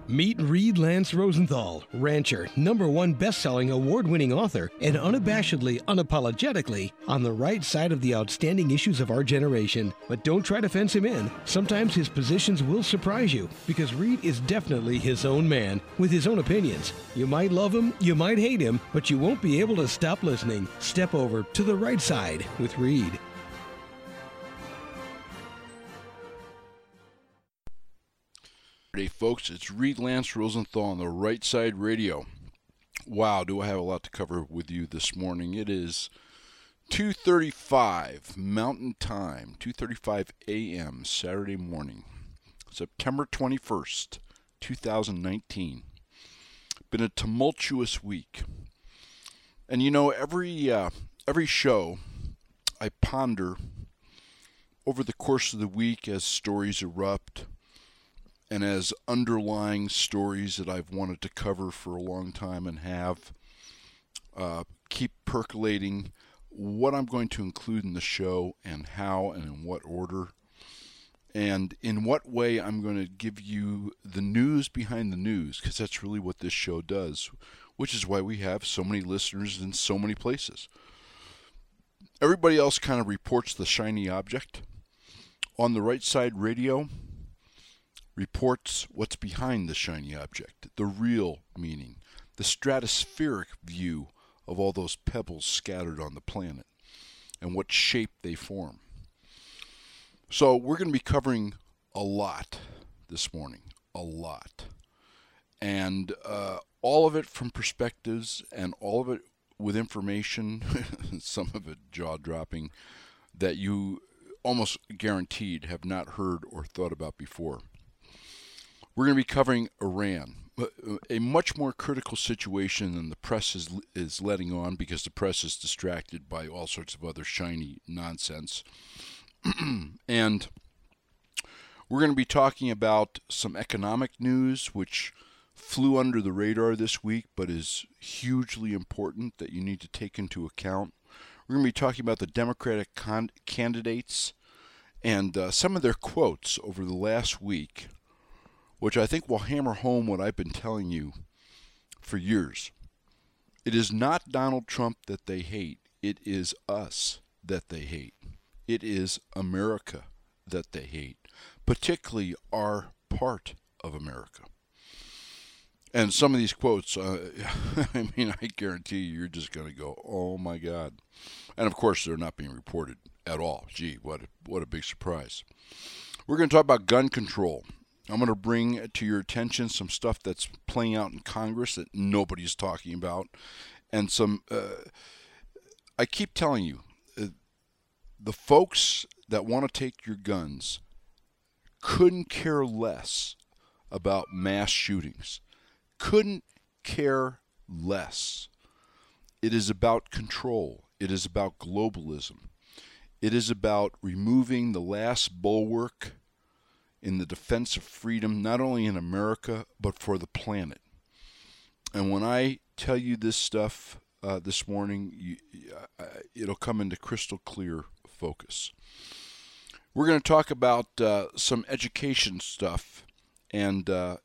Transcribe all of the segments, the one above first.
Meet Reed Lance Rosenthal, rancher, #1 best-selling award-winning author, and unabashedly, unapologetically on the right side of the outstanding issues of our generation. But don't try to fence him in. Sometimes his positions will surprise you, because Reed is definitely his own man, with his own opinions. You might love him, you might hate him, but you won't be able to stop listening. Step over to the right side with Reed. Hey folks, it's Reed Lance Rosenthal on the Right Side Radio. Wow, do I have a lot to cover with you this morning. It is 2:35 Mountain Time, 2:35 a.m. Saturday morning, September 21st, 2019. Been a tumultuous week. And you know, every show I ponder over the course of the week as stories erupt, and as underlying stories that I've wanted to cover for a long time and have keep percolating what I'm going to include in the show and how and in what order and in what way I'm going to give you the news behind the news, because that's really what this show does, which is why we have so many listeners in so many places. Everybody else kind of reports the shiny object. On the Right Side Radio, reports what's behind the shiny object, the real meaning, the stratospheric view of all those pebbles scattered on the planet and what shape they form. So we're going to be covering a lot this morning, a lot. And all of it from perspectives and all of it with information, some of it jaw-dropping, that you almost guaranteed have not heard or thought about before. We're going to be covering Iran, a much more critical situation than the press is letting on, because the press is distracted by all sorts of other shiny nonsense. And we're going to be talking about some economic news, which flew under the radar this week, but is hugely important that you need to take into account. We're going to be talking about the Democratic candidates and some of their quotes over the last week, which I think will hammer home what I've been telling you for years. It is not Donald Trump that they hate. It is us that they hate. It is America that they hate, particularly our part of America. And some of these quotes, I guarantee you're just going to go, oh my God. And of course, they're not being reported at all. Gee, what a big surprise. We're going to talk about gun control. I'm going to bring to your attention some stuff that's playing out in Congress that nobody's talking about. And some, I keep telling you, the folks that want to take your guns couldn't care less about mass shootings. Couldn't care less. It is about control. It is about globalism. It is about removing the last bulwark in the defense of freedom, not only in America, but for the planet. And when I tell you this stuff this morning, it'll come into crystal clear focus. We're going to talk about some education stuff, and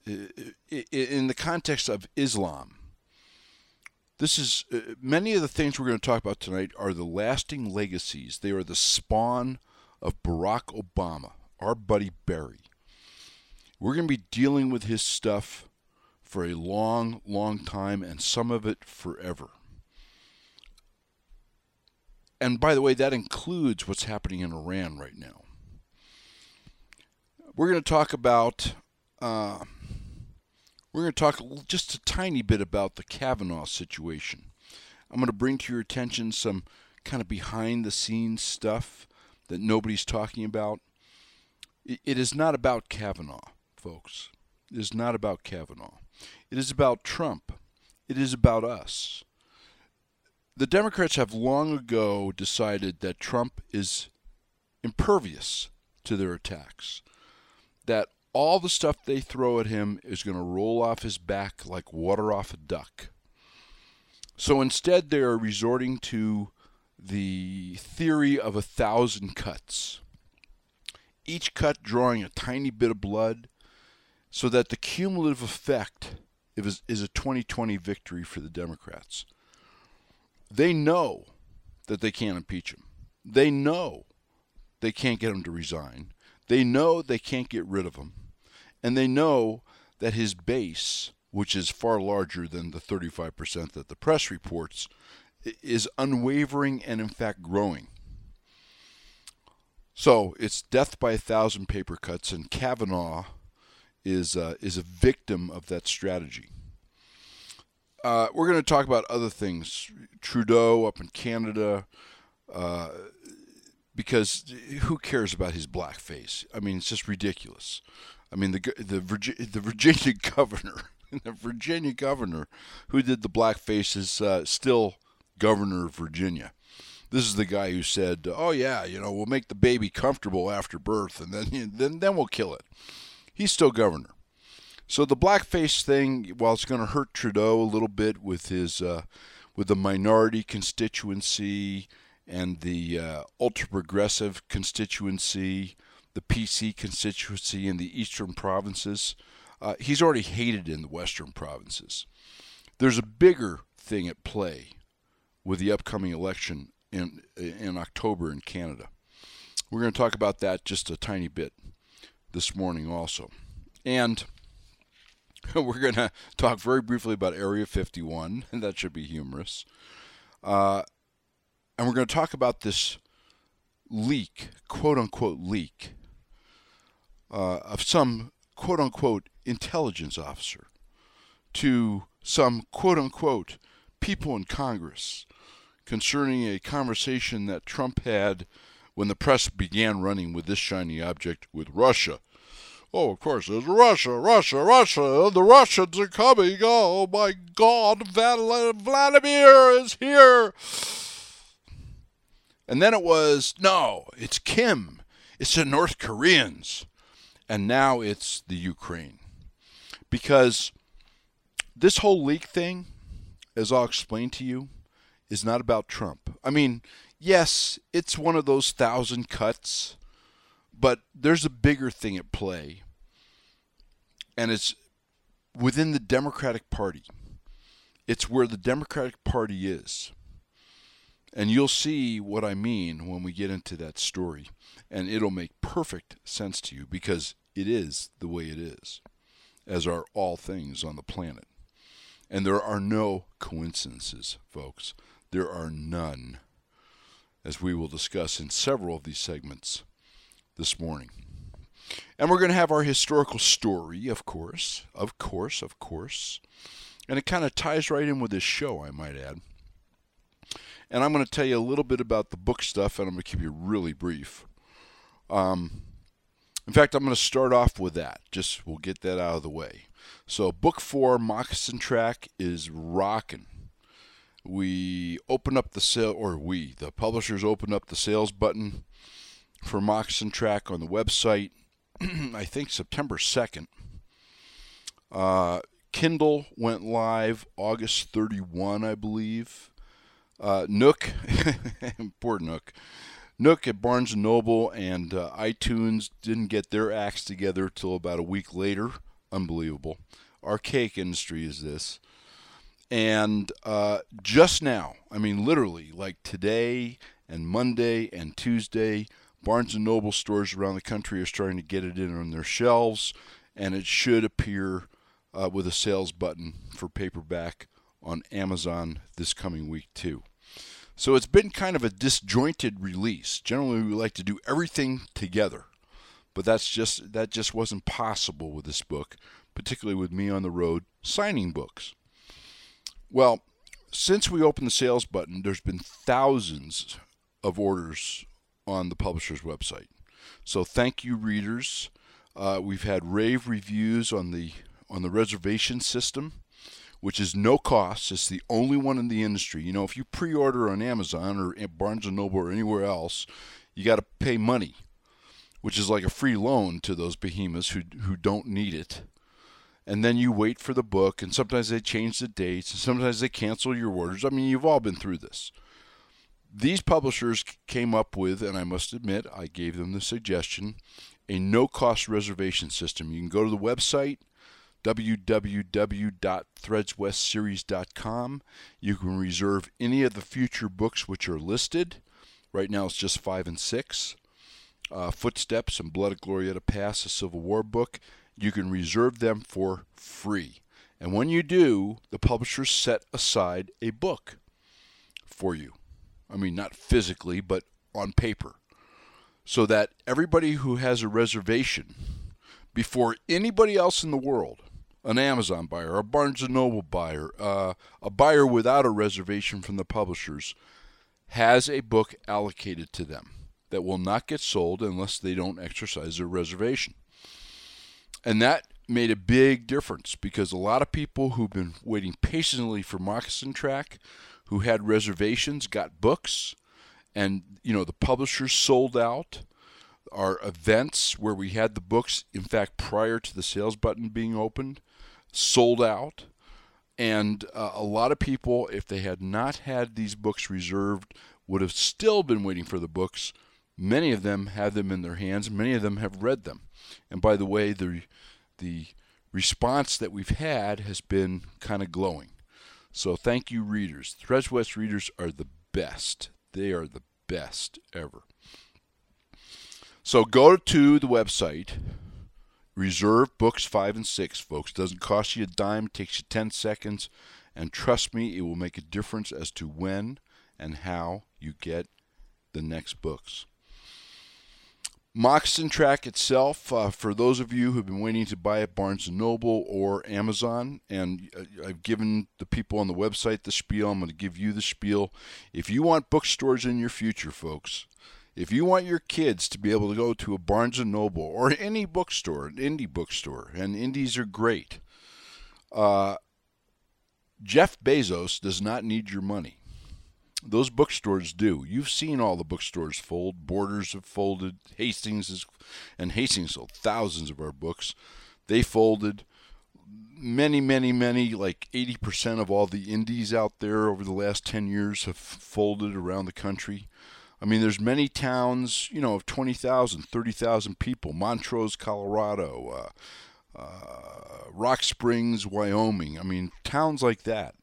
in the context of Islam. This is many of the things we're going to talk about tonight are the lasting legacies. They are the spawn of Barack Obama, our buddy Barry. We're going to be dealing with his stuff for a long, long time, and some of it forever. And by the way, that includes what's happening in Iran right now. We're going to talk about, just a tiny bit about the Kavanaugh situation. I'm going to bring to your attention some kind of behind-the-scenes stuff that nobody's talking about. It is not about Kavanaugh, folks. It is not about Kavanaugh. It is about Trump. It is about us. The Democrats have long ago decided that Trump is impervious to their attacks, that all the stuff they throw at him is going to roll off his back like water off a duck. So instead, they are resorting to the theory of 1,000 cuts, each cut drawing a tiny bit of blood, so that the cumulative effect is a 2020 victory for the Democrats. They know that they can't impeach him. They know they can't get him to resign. They know they can't get rid of him. And they know that his base, which is far larger than the 35% that the press reports, is unwavering and in fact growing. So it's death by 1,000 paper cuts, and Kavanaugh is a victim of that strategy. We're going to talk about other things. Trudeau up in Canada, because who cares about his blackface? I mean, it's just ridiculous. I mean, the Virginia governor, the Virginia governor who did the blackface is still governor of Virginia. This is the guy who said, "Oh yeah, we'll make the baby comfortable after birth, and then we'll kill it." He's still governor. So the blackface thing, while it's going to hurt Trudeau a little bit with his with the minority constituency and the ultra-progressive constituency, the PC constituency in the eastern provinces, he's already hated in the western provinces. There's a bigger thing at play with the upcoming election in October in Canada. We're going to talk about that just a tiny bit this morning also. And we're going to talk very briefly about Area 51, and that should be humorous. And we're going to talk about this leak, quote-unquote leak, of some quote-unquote intelligence officer to some quote-unquote people in Congress concerning a conversation that Trump had when the press began running with this shiny object with Russia. Oh, of course, there's Russia. The Russians are coming. Oh, my God, Vladimir is here. And then it was, no, it's Kim. It's the North Koreans. And now it's the Ukraine. Because this whole leak thing, as I'll explain to you, is not about Trump. I mean, yes, it's one of those 1,000 cuts, but there's a bigger thing at play, and it's within the Democratic Party. It's where the Democratic Party is. And you'll see what I mean when we get into that story, and it'll make perfect sense to you because it is the way it is, as are all things on the planet. And there are no coincidences, folks. There are none, as we will discuss in several of these segments this morning. And we're going to have our historical story, of course. And it kind of ties right in with this show, I might add. And I'm going to tell you a little bit about the book stuff, and I'm going to keep you really brief. In fact, I'm going to start off with that. We'll get that out of the way. So book 4, Moccasin Track, is rocking. We open up the the publishers open up the sales button for Moccasin Track on the website, I think September 2nd. Kindle went live August 31, I believe. Nook, poor Nook. Nook at Barnes & Noble and iTunes didn't get their acts together till about a week later. Unbelievable. Archaic industry is this. And just now, I mean literally, like today and Monday and Tuesday, Barnes & Noble stores around the country are starting to get it in on their shelves, and it should appear with a sales button for paperback on Amazon this coming week too. So it's been kind of a disjointed release. Generally, we like to do everything together, but that just wasn't possible with this book, particularly with me on the road signing books. Well, since we opened the sales button, there's been thousands of orders on the publisher's website. So thank you, readers. We've had rave reviews on the reservation system, which is no cost. It's the only one in the industry. If you pre-order on Amazon or Barnes & Noble or anywhere else, you got to pay money, which is like a free loan to those behemoths who don't need it. And then you wait for the book, and sometimes they change the dates, and sometimes they cancel your orders. I mean, you've all been through this. These publishers came up with, and I must admit, I gave them the suggestion, a no-cost reservation system. You can go to the website, www.threadswestseries.com. You can reserve any of the future books which are listed. Right now it's just 5 and 6. Footsteps and Blood of Glorieta Pass, a Civil War book. You can reserve them for free. And when you do, the publishers set aside a book for you. I mean, not physically, but on paper. So that everybody who has a reservation, before anybody else in the world, an Amazon buyer, a Barnes & Noble buyer, a buyer without a reservation from the publishers, has a book allocated to them that will not get sold unless they don't exercise their reservation. And that made a big difference because a lot of people who've been waiting patiently for Moccasin Track, who had reservations, got books, and the publishers sold out. Our events where we had the books, in fact, prior to the sales button being opened, sold out. And a lot of people, if they had not had these books reserved, would have still been waiting for the books. Many of them have them in their hands. Many of them have read them. And by the way, the response that we've had has been kind of glowing. So thank you, readers. Threads West readers are the best. They are the best ever. So go to the website. Reserve books 5 and 6, folks. Doesn't cost you a dime. It takes you 10 seconds. And trust me, it will make a difference as to when and how you get the next books. Moccasin Track itself, for those of you who have been waiting to buy at Barnes & Noble or Amazon, and I've given the people on the website the spiel, I'm going to give you the spiel. If you want bookstores in your future, folks, if you want your kids to be able to go to a Barnes & Noble or any bookstore, an indie bookstore, and indies are great, Jeff Bezos does not need your money. Those bookstores do. You've seen all the bookstores fold. Borders have folded. Hastings sold thousands of our books. They folded. Many, like 80% of all the indies out there over the last 10 years have folded around the country. I mean, there's many towns, of 20,000, 30,000 people. Montrose, Colorado, Rock Springs, Wyoming. I mean, towns like that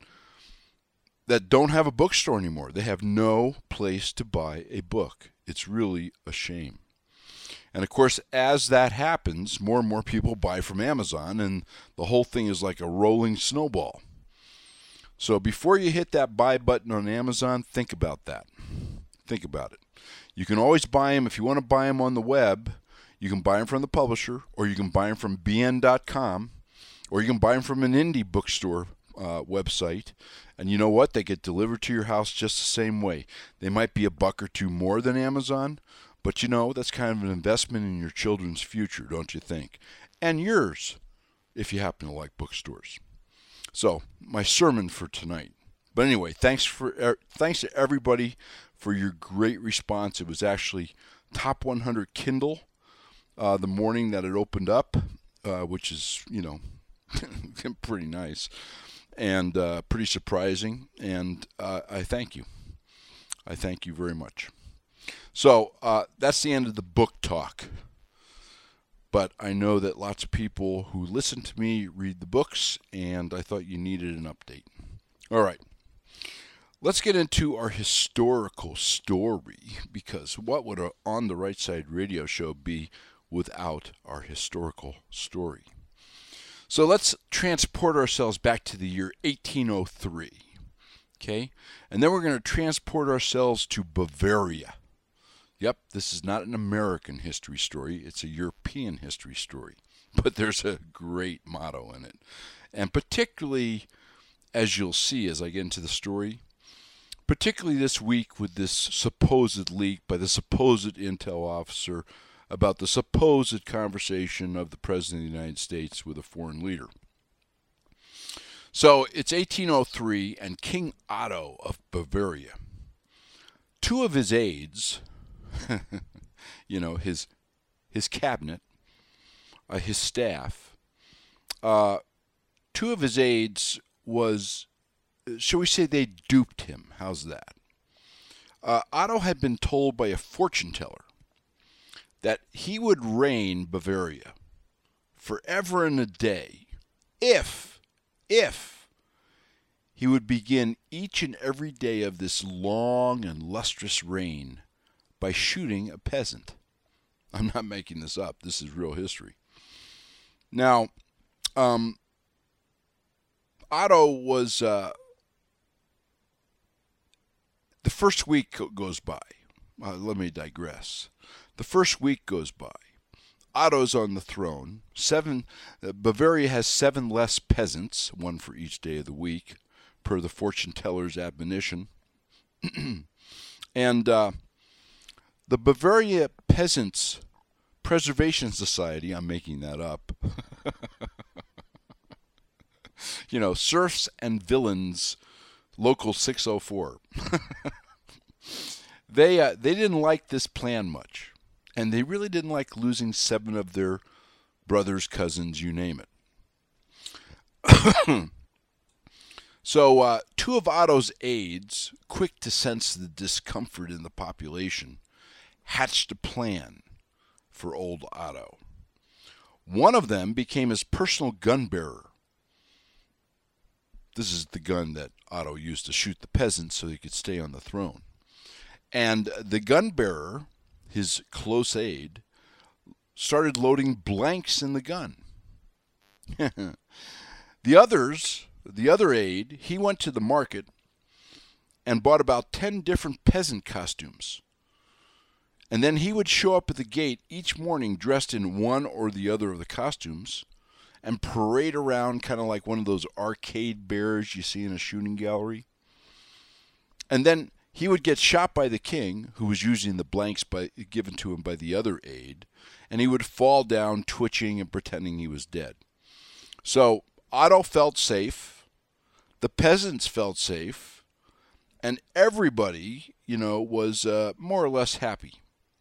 don't have a bookstore anymore. They have no place to buy a book. It's really a shame. And of course, as that happens, more and more people buy from Amazon, and the whole thing is like a rolling snowball. So before you hit that buy button on Amazon, think about that. Think about it. You can always buy them. If you want to buy them on the web, you can buy them from the publisher, or you can buy them from bn.com, or you can buy them from an indie bookstore website. And you know what? They get delivered to your house just the same way. They might be $1 or $2 more than Amazon, but that's kind of an investment in your children's future, don't you think? And yours, if you happen to like bookstores. So, my sermon for tonight. But anyway, thanks to everybody for your great response. It was actually top 100 Kindle the morning that it opened up, which is, pretty nice. And pretty surprising, and I thank you. I thank you very much. So that's the end of the book talk. But I know that lots of people who listen to me read the books, and I thought you needed an update. All right. Let's get into our historical story, because what would a On the Right Side radio show be without our historical story? So let's transport ourselves back to the year 1803, okay? And then we're going to transport ourselves to Bavaria. Yep, this is not an American history story. It's a European history story. But there's a great motto in it. And particularly, as you'll see as I get into the story, particularly this week with this supposed leak by the supposed intel officer about the supposed conversation of the President of the United States with a foreign leader. So it's 1803, and King Otto of Bavaria, 2 of his aides, his cabinet, his staff, 2 of his aides was, shall we say, they duped him. How's that? Otto had been told by a fortune teller that he would reign Bavaria forever and a day if he would begin each and every day of this long and lustrous reign by shooting a peasant. I'm not making this up. This is real history. Now, Otto was, the first week goes by. Let me digress. The first week goes by. Otto's on the throne. Bavaria has 7 less peasants, 1 for each day of the week, per the fortune teller's admonition. And the Bavaria Peasants Preservation Society, I'm making that up. Serfs and Villains, Local 604. They didn't like this plan much, and they really didn't like losing 7 of their brothers, cousins, you name it. So 2 of Otto's aides, quick to sense the discomfort in the population, hatched a plan for old Otto. One of them became his personal gun bearer. This is the gun that Otto used to shoot the peasants so he could stay on the throne. And the gun bearer, his close aide, started loading blanks in the gun. The other aide, he went to the market and bought about 10 different peasant costumes. And then he would show up at the gate each morning dressed in one or the other of the costumes and parade around kind of like one of those arcade bears you see in a shooting gallery. And then he would get shot by the king, who was using the blanks given to him by the other aide, and he would fall down twitching and pretending he was dead. So Otto felt safe, the peasants felt safe, and everybody, was more or less happy.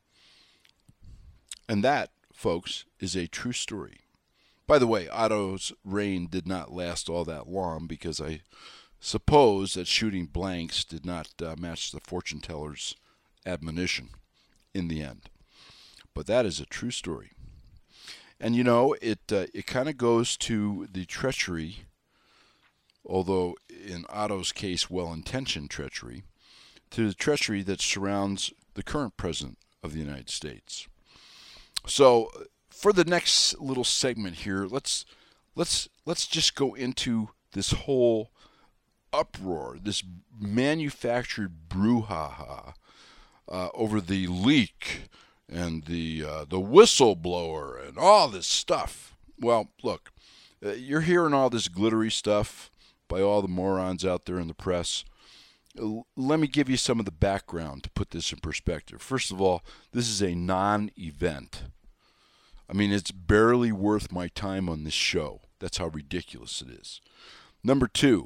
And that, folks, is a true story. By the way, Otto's reign did not last all that long because I suppose that shooting blanks did not match the fortune teller's admonition in the end. But that is a true story. And it kind of goes to the treachery, although in Otto's case well-intentioned treachery, to the treachery that surrounds the current president of the United States. So for the next little segment here, let's just go into this whole uproar, this manufactured brouhaha over the leak and the whistleblower and all this stuff. Well, look, you're hearing all this glittery stuff by all the morons out there in the press. Let me give you some of the background to put this in perspective. First of all, this is a non-event. I mean, it's barely worth my time on this show. That's how ridiculous it is. Number 2,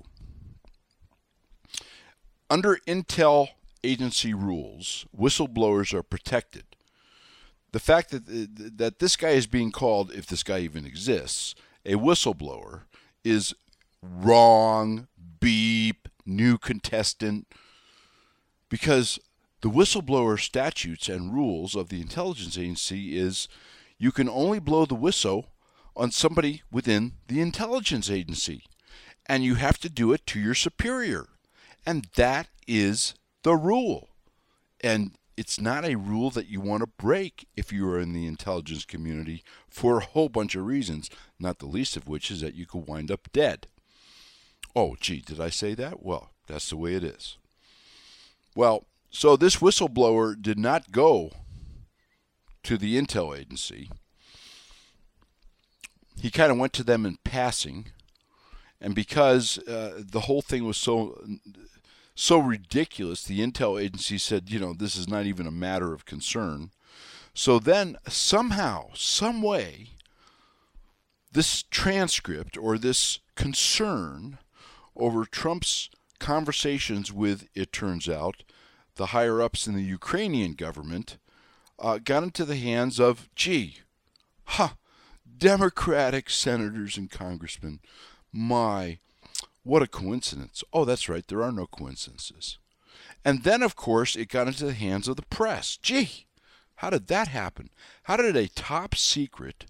under Intel agency rules, whistleblowers are protected. The fact that this guy is being called, if this guy even exists, a whistleblower is wrong, beep, new contestant, because the whistleblower statutes and rules of the intelligence agency is you can only blow the whistle on somebody within the intelligence agency, and you have to do it to your superior. And that is the rule. And it's not a rule that you want to break if you are in the intelligence community for a whole bunch of reasons, not the least of which is that you could wind up dead. Oh, gee, did I say that? Well, that's the way it is. Well, so this whistleblower did not go to the intel agency. He kind of went to them in passing, and because the whole thing was so ridiculous, the intel agency said, this is not even a matter of concern. So then somehow, some way, this transcript or this concern over Trump's conversations with, it turns out, the higher-ups in the Ukrainian government got into the hands of, Democratic senators and congressmen. My, what a coincidence. Oh, that's right, there are no coincidences. And then, of course, it got into the hands of the press. Gee, how did that happen? How did a top secret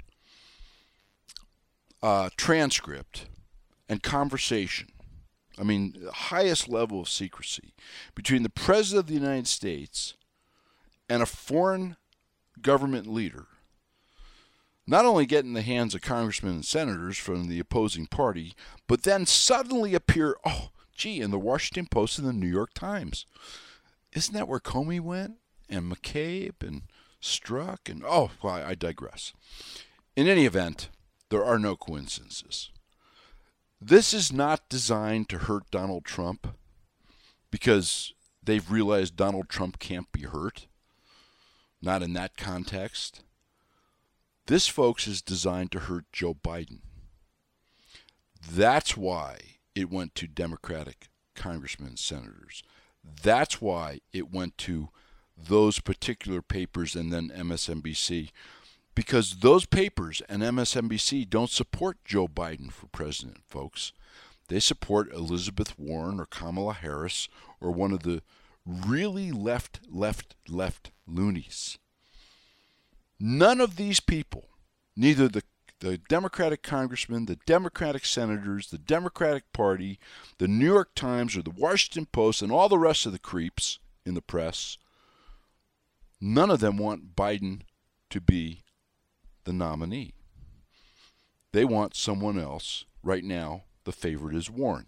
transcript and conversation, I mean, the highest level of secrecy, between the President of the United States and a foreign government leader, not only get in the hands of congressmen and senators from the opposing party, but then suddenly appear, in the Washington Post and the New York Times. Isn't that where Comey went? And McCabe and Strzok? And, I digress. In any event, there are no coincidences. This is not designed to hurt Donald Trump because they've realized Donald Trump can't be hurt. Not in that context. This, folks, is designed to hurt Joe Biden. That's why it went to Democratic congressmen and senators. That's why it went to those particular papers and then MSNBC. Because those papers and MSNBC don't support Joe Biden for president, folks. They support Elizabeth Warren or Kamala Harris or one of the really left loonies. None of these people, neither the Democratic congressmen, the Democratic senators, the Democratic Party, the New York Times, or the Washington Post, and all the rest of the creeps in the press, none of them want Biden to be the nominee. They want someone else. Right now, the favorite is Warren.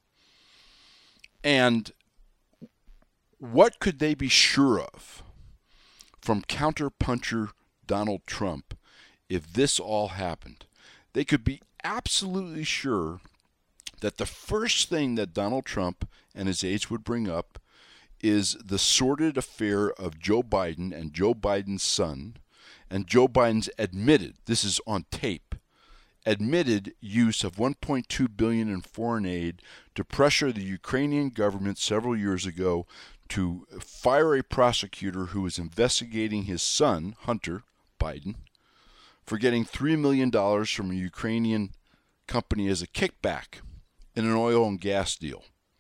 And what could they be sure of from counterpuncher Donald Trump if this all happened? They could be absolutely sure that the first thing that Donald Trump and his aides would bring up is the sordid affair of Joe Biden and Joe Biden's son, and Joe Biden's admitted, this is on tape, admitted use of $1.2 billion in foreign aid to pressure the Ukrainian government several years ago to fire a prosecutor who was investigating his son, Hunter Biden, for getting $3 million from a Ukrainian company as a kickback in an oil and gas deal.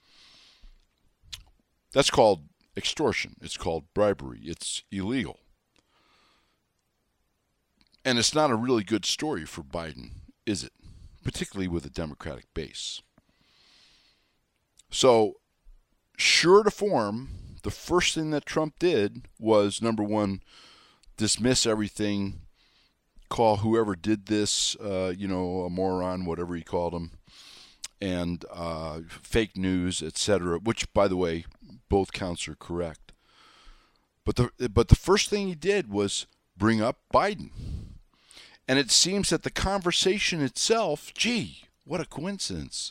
That's called extortion. It's called bribery. It's illegal. And it's not a really good story for Biden, is it? Particularly with a Democratic base. So, sure to form, the first thing that Trump did was, number one, dismiss everything, call whoever did this, a moron, whatever he called him, and fake news, etc., which, by the way, both counts are correct. But the first thing he did was bring up Biden. And it seems that the conversation itself, what a coincidence,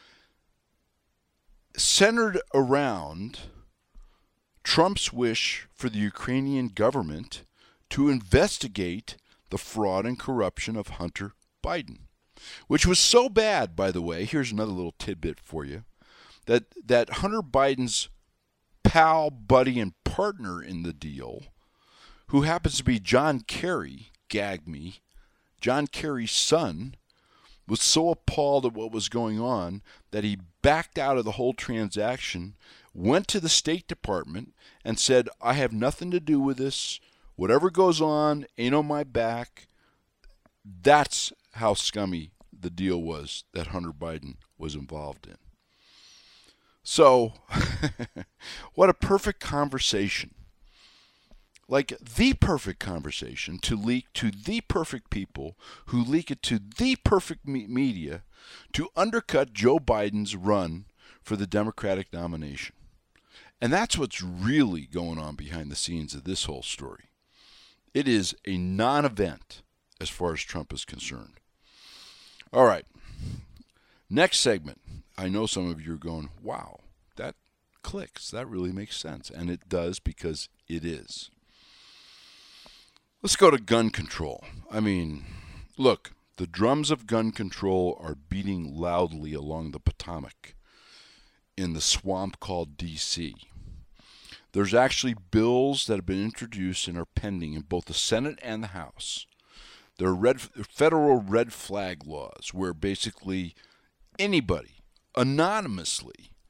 centered around Trump's wish for the Ukrainian government to investigate the fraud and corruption of Hunter Biden, which was so bad, by the way, here's another little tidbit for you, that Hunter Biden's pal, buddy, and partner in the deal, who happens to be John Kerry, gag me, John Kerry's son, was so appalled at what was going on that he backed out of the whole transaction, went to the State Department, and said, I have nothing to do with this. Whatever goes on ain't on my back. That's how scummy the deal was that Hunter Biden was involved in. So, what a perfect conversation. Like the perfect conversation to leak to the perfect people who leak it to the perfect media to undercut Joe Biden's run for the Democratic nomination. And that's what's really going on behind the scenes of this whole story. It is a non-event as far as Trump is concerned. All right. Next segment. I know some of you are going, wow, that clicks. That really makes sense. And it does, because it is. Let's go to gun control. I mean, look, the drums of gun control are beating loudly along the Potomac in the swamp called D.C. There's actually bills that have been introduced and are pending in both the Senate and the House. There are federal red flag laws where basically anybody anonymously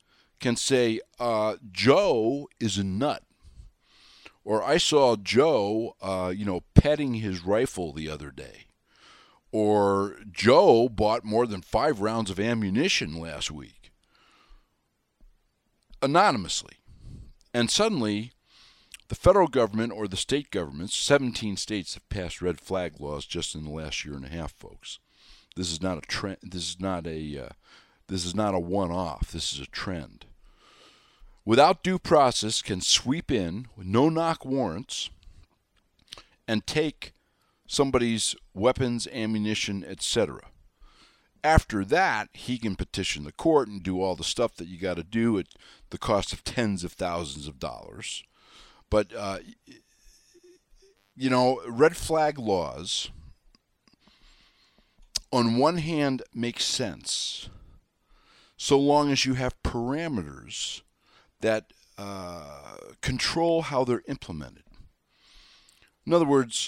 can say, Joe is a nut. Or I saw Joe, petting his rifle the other day. Or Joe bought more than 5 rounds of ammunition last week. Anonymously. And suddenly, the federal government or the state governments, 17 states have passed red flag laws just in the last year and a half, folks. This is not a trend. This is not a one-off. This is a trend. Without due process, can sweep in with no-knock warrants and take somebody's weapons, ammunition, etc. After that, he can petition the court and do all the stuff that you got to do at the cost of tens of thousands of dollars. But, red flag laws, on one hand, make sense so long as you have parameters that control how they're implemented. In other words,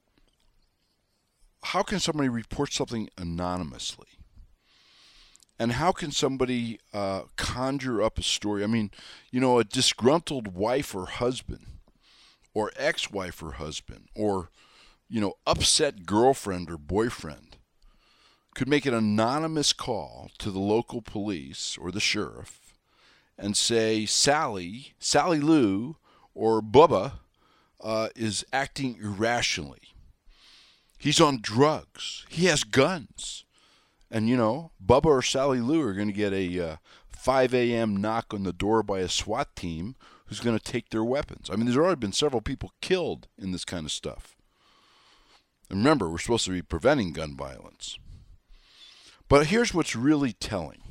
how can somebody report something anonymously? And how can somebody conjure up a story? I mean, a disgruntled wife or husband, or ex-wife or husband, or, upset girlfriend or boyfriend could make an anonymous call to the local police or the sheriff and say, Sally Lou, or Bubba is acting irrationally. He's on drugs. He has guns. And, Bubba or Sally Lou are going to get a 5 a.m. knock on the door by a SWAT team who's going to take their weapons. I mean, there's already been several people killed in this kind of stuff. And remember, we're supposed to be preventing gun violence. But here's what's really telling.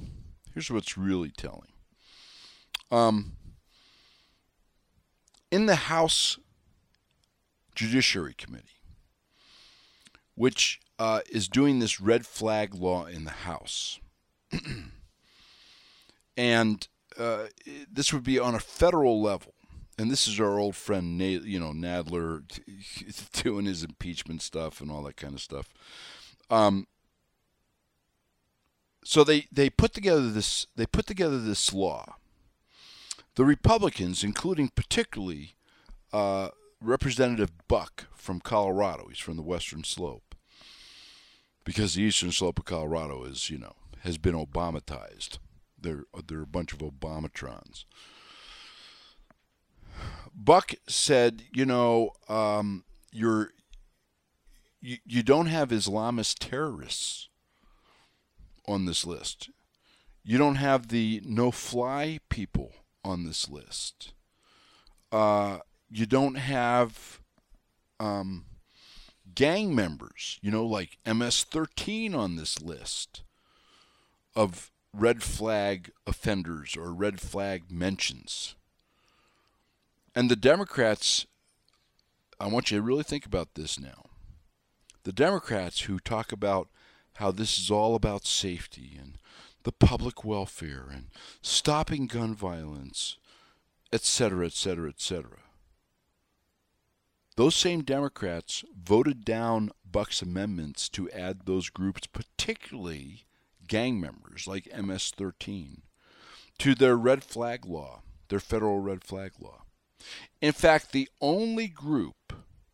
In the House Judiciary Committee, which is doing this red flag law in the House, and this would be on a federal level, and this is our old friend Nadler doing his impeachment stuff and all that kind of stuff. So they put together this law. The Republicans, including particularly Representative Buck from Colorado, he's from the Western Slope, because the Eastern Slope of Colorado is, has been Obamatized. They're a bunch of Obamatrons. Buck said, you don't have Islamist terrorists on this list. You don't have the no-fly people on this list. You don't have gang members, like MS-13 on this list of red flag offenders or red flag mentions. And the Democrats, I want you to really think about this now. The Democrats who talk about how this is all about safety and the public welfare and stopping gun violence, etc., etc., etc. Those same Democrats voted down Buck's amendments to add those groups, particularly gang members like MS-13, to their red flag law, their federal red flag law. In fact, the only group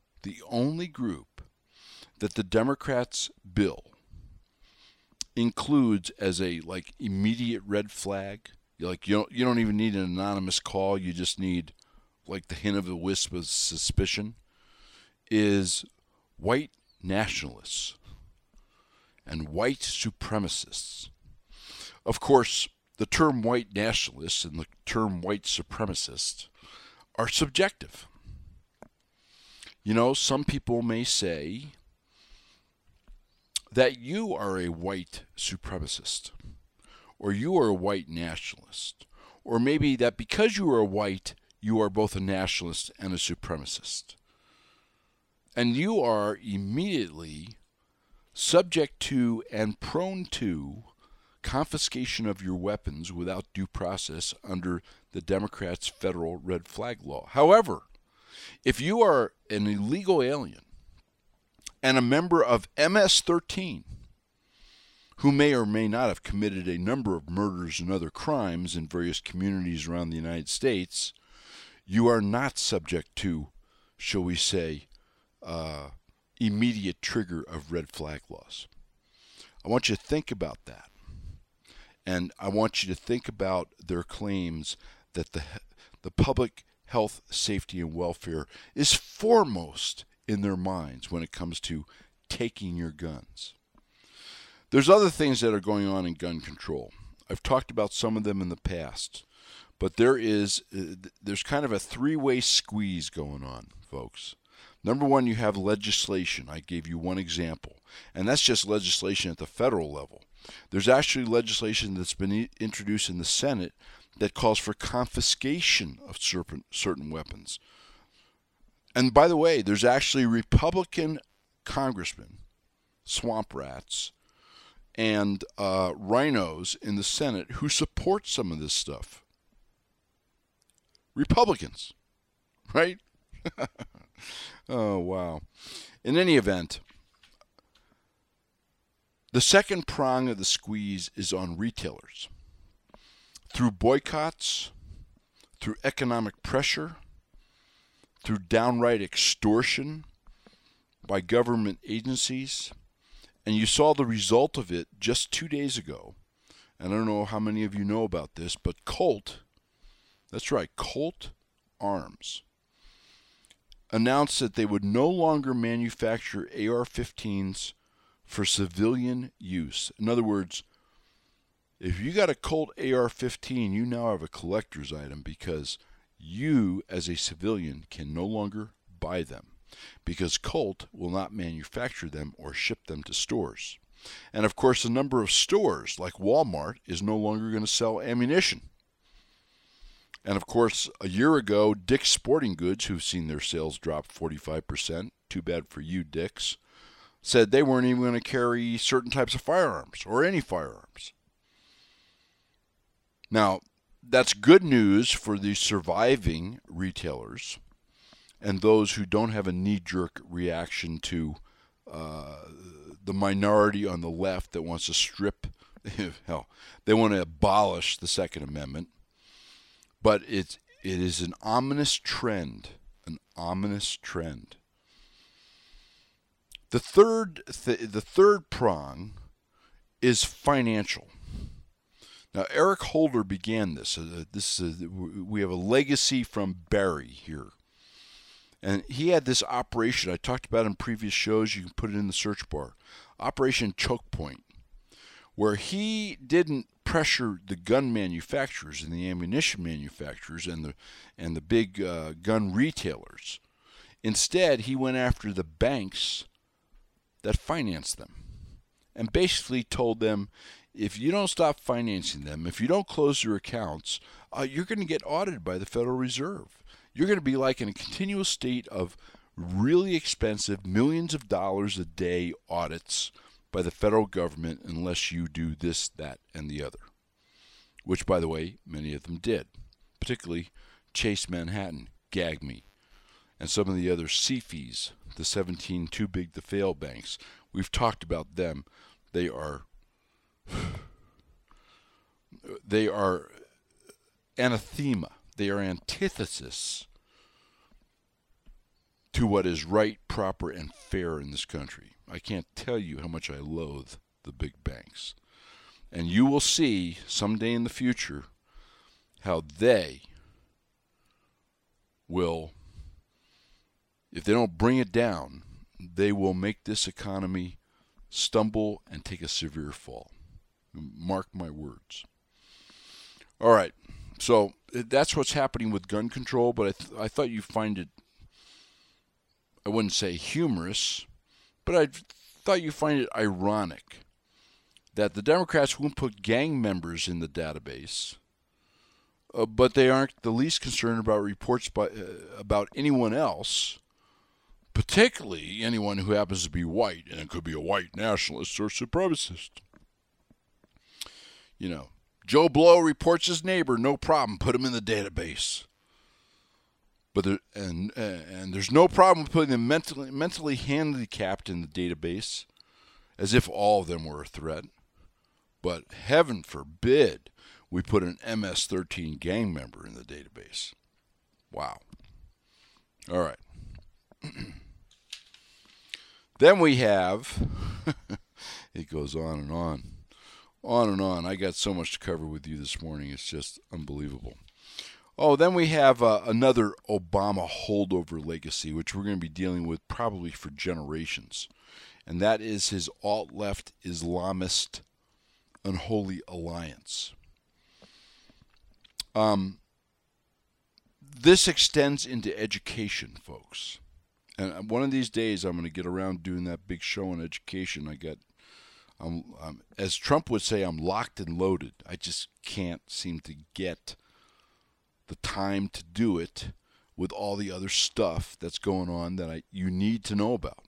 that the Democrats' bill includes as a immediate red flag, you don't even need an anonymous call, you just need the hint of a wisp of suspicion, is white nationalists and white supremacists. Of course, the term white nationalists and the term white supremacist are subjective. Some people may say that you are a white supremacist, or you are a white nationalist, or maybe that because you are white, you are both a nationalist and a supremacist. And you are immediately subject to and prone to confiscation of your weapons without due process under the Democrats' federal red flag law. However, if you are an illegal alien and a member of MS-13 who may or may not have committed a number of murders and other crimes in various communities around the United States, you are not subject to, shall we say, immediate trigger of red flag laws. I want you to think about that. And I want you to think about their claims that the public health, safety, and welfare is foremost in their minds when it comes to taking your guns. There's other things that are going on in gun control. I've talked about some of them in the past, but there's kind of a three-way squeeze going on, folks. Number one, you have legislation. I gave you one example, and that's just legislation at the federal level. There's actually legislation that's been introduced in the Senate that calls for confiscation of certain weapons. And by the way, there's actually Republican congressmen, swamp rats, and rhinos in the Senate who support some of this stuff. Republicans, right? Oh, wow. In any event, the second prong of the squeeze is on retailers. Through boycotts, through economic pressure, through downright extortion by government agencies, and you saw the result of it just 2 days ago. And I don't know how many of you know about this, but Colt, that's right, Colt Arms, announced that they would no longer manufacture AR-15s for civilian use. In other words, if you got a Colt AR-15, you now have a collector's item because you, as a civilian, can no longer buy them because Colt will not manufacture them or ship them to stores. And of course, a number of stores like Walmart is no longer going to sell ammunition. And of course, a year ago, Dick's Sporting Goods, who've seen their sales drop 45%, too bad for you, Dick's, said they weren't even going to carry certain types of firearms or any firearms. Now, that's good news for the surviving retailers and those who don't have a knee-jerk reaction to the minority on the left that wants to strip, hell, they want to abolish the Second Amendment. But it is an ominous trend, The third prong is financial. Now, Eric Holder began this. We have a legacy from Barry here. And he had this operation I talked about in previous shows. You can put it in the search bar. Operation Choke Point, where he didn't pressure the gun manufacturers and the ammunition manufacturers and the big gun retailers. Instead, he went after the banks that financed them and basically told them, if you don't stop financing them, if you don't close your accounts, you're going to get audited by the Federal Reserve. You're going to be like in a continuous state of really expensive millions of dollars a day audits by the federal government unless you do this, that, and the other. Which, by the way, many of them did. Particularly Chase Manhattan, GAGME, and some of the other CFIs, the 17 too big to fail banks. We've talked about them. They are anathema. They are antithesis to what is right, proper, and fair in this country. I can't tell you how much I loathe the big banks. And you will see someday in the future how they will, if they don't bring it down, they will make this economy stumble and take a severe fall. Mark my words. All right, so that's what's happening with gun control, but I thought you'd find it, I wouldn't say humorous, but I thought you'd find it ironic that the Democrats won't put gang members in the database, but they aren't the least concerned about reports about anyone else, particularly anyone who happens to be white, and it could be a white nationalist or supremacist. You know, Joe Blow reports his neighbor, no problem, put him in the database. But there's no problem with putting them mentally handicapped in the database, as if all of them were a threat. but heaven forbid we put an MS-13 gang member in the database. Wow. All right. Then we have, it goes on and on. On and on. I got so much to cover with you this morning. It's just unbelievable. Oh, then we have another Obama holdover legacy, which we're going to be dealing with probably for generations. And that is his alt-left Islamist unholy alliance. This extends into education, folks. And one of these days I'm going to get around doing that big show on education. As Trump would say, I'm locked and loaded. I just can't seem to get the time to do it with all the other stuff that's going on that you need to know about.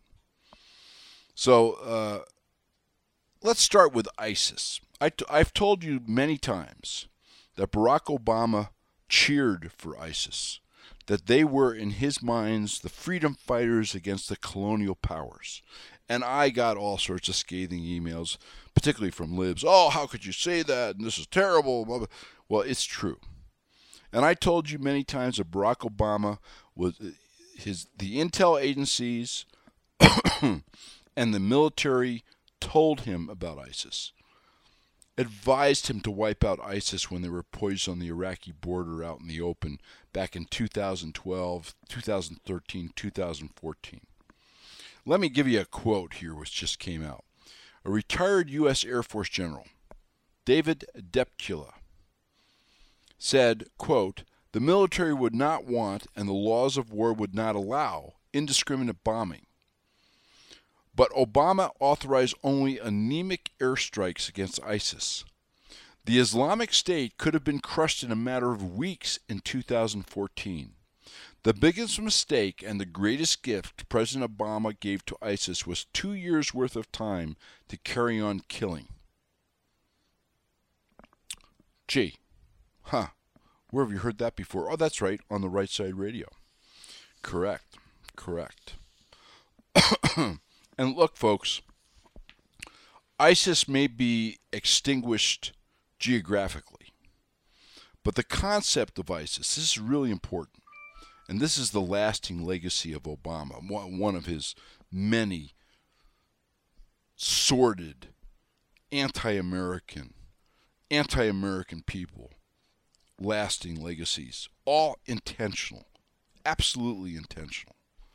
So let's start with ISIS. I've told you many times that Barack Obama cheered for ISIS, that they were, in his minds, the freedom fighters against the colonial powers. And I got all sorts of scathing emails, particularly from libs. Oh, how could you say that? And this is terrible. Well, it's true. And I told you many times that Barack Obama was the intel agencies and the military told him about ISIS, advised him to wipe out ISIS when they were poised on the Iraqi border out in the open back in 2012, 2013, 2014. Let me give you a quote here which just came out. A retired U.S. Air Force General, David Deptula, said, quote, "The military would not want and the laws of war would not allow indiscriminate bombing. But Obama authorized only anemic airstrikes against ISIS. The Islamic State could have been crushed in a matter of weeks in 2014. The biggest mistake and the greatest gift President Obama gave to ISIS was 2 years' worth of time to carry on killing." Gee, where have you heard that before? Oh, that's right, on the Right Side Radio. Correct. And look, folks, ISIS may be extinguished geographically, but the concept of ISIS, this is really important, and this is the lasting legacy of Obama, one of his many sordid, anti-American people, lasting legacies, all intentional, absolutely intentional.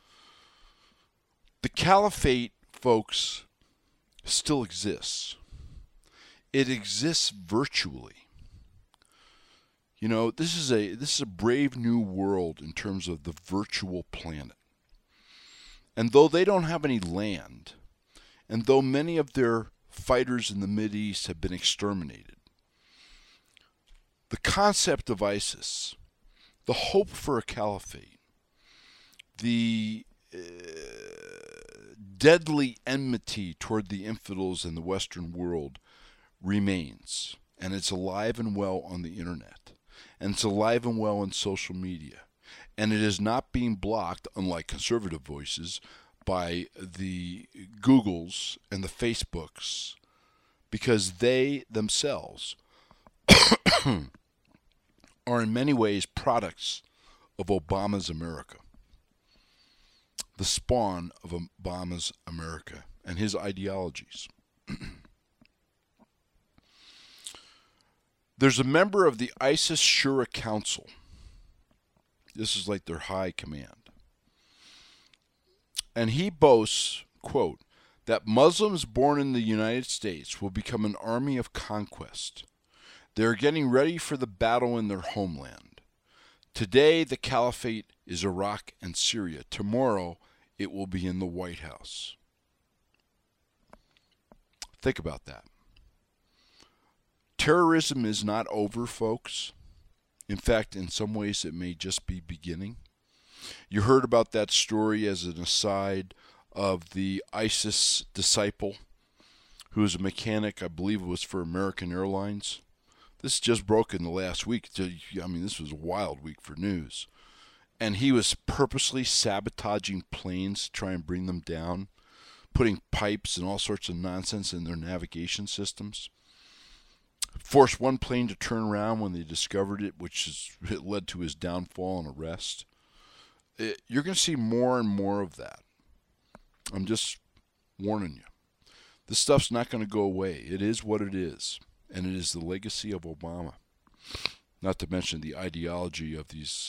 The caliphate, folks, still exists. It exists virtually. You know, this is a brave new world in terms of the virtual planet. And though they don't have any land, and though many of their fighters in the Mideast have been exterminated, the concept of ISIS, the hope for a caliphate, the deadly enmity toward the infidels in the Western world remains. And it's alive and well on the internet. And it's alive and well in social media. And it is not being blocked, unlike conservative voices, by the Googles and the Facebooks, because they themselves are in many ways products of Obama's America. The spawn of Obama's America and his ideologies. There's a member of the ISIS Shura Council. This is like their high command. And he boasts, quote, that Muslims born in the United States will become an army of conquest. They are getting ready for the battle in their homeland. Today, the caliphate is Iraq and Syria. Tomorrow, it will be in the White House. Think about that. Terrorism is not over, folks. In fact, in some ways, it may just be beginning. You heard about that story as an aside of the ISIS disciple who was a mechanic, I believe it was for American Airlines. This just broke in the last week. I mean, this was a wild week for news. And he was purposely sabotaging planes to try and bring them down, putting pipes and all sorts of nonsense in their navigation systems. forced one plane to turn around when they discovered it, it led to his downfall and arrest. You're going to see more and more of that. I'm just warning you. This stuff's not going to go away. It is what it is, and it is the legacy of Obama. Not to mention the ideology of these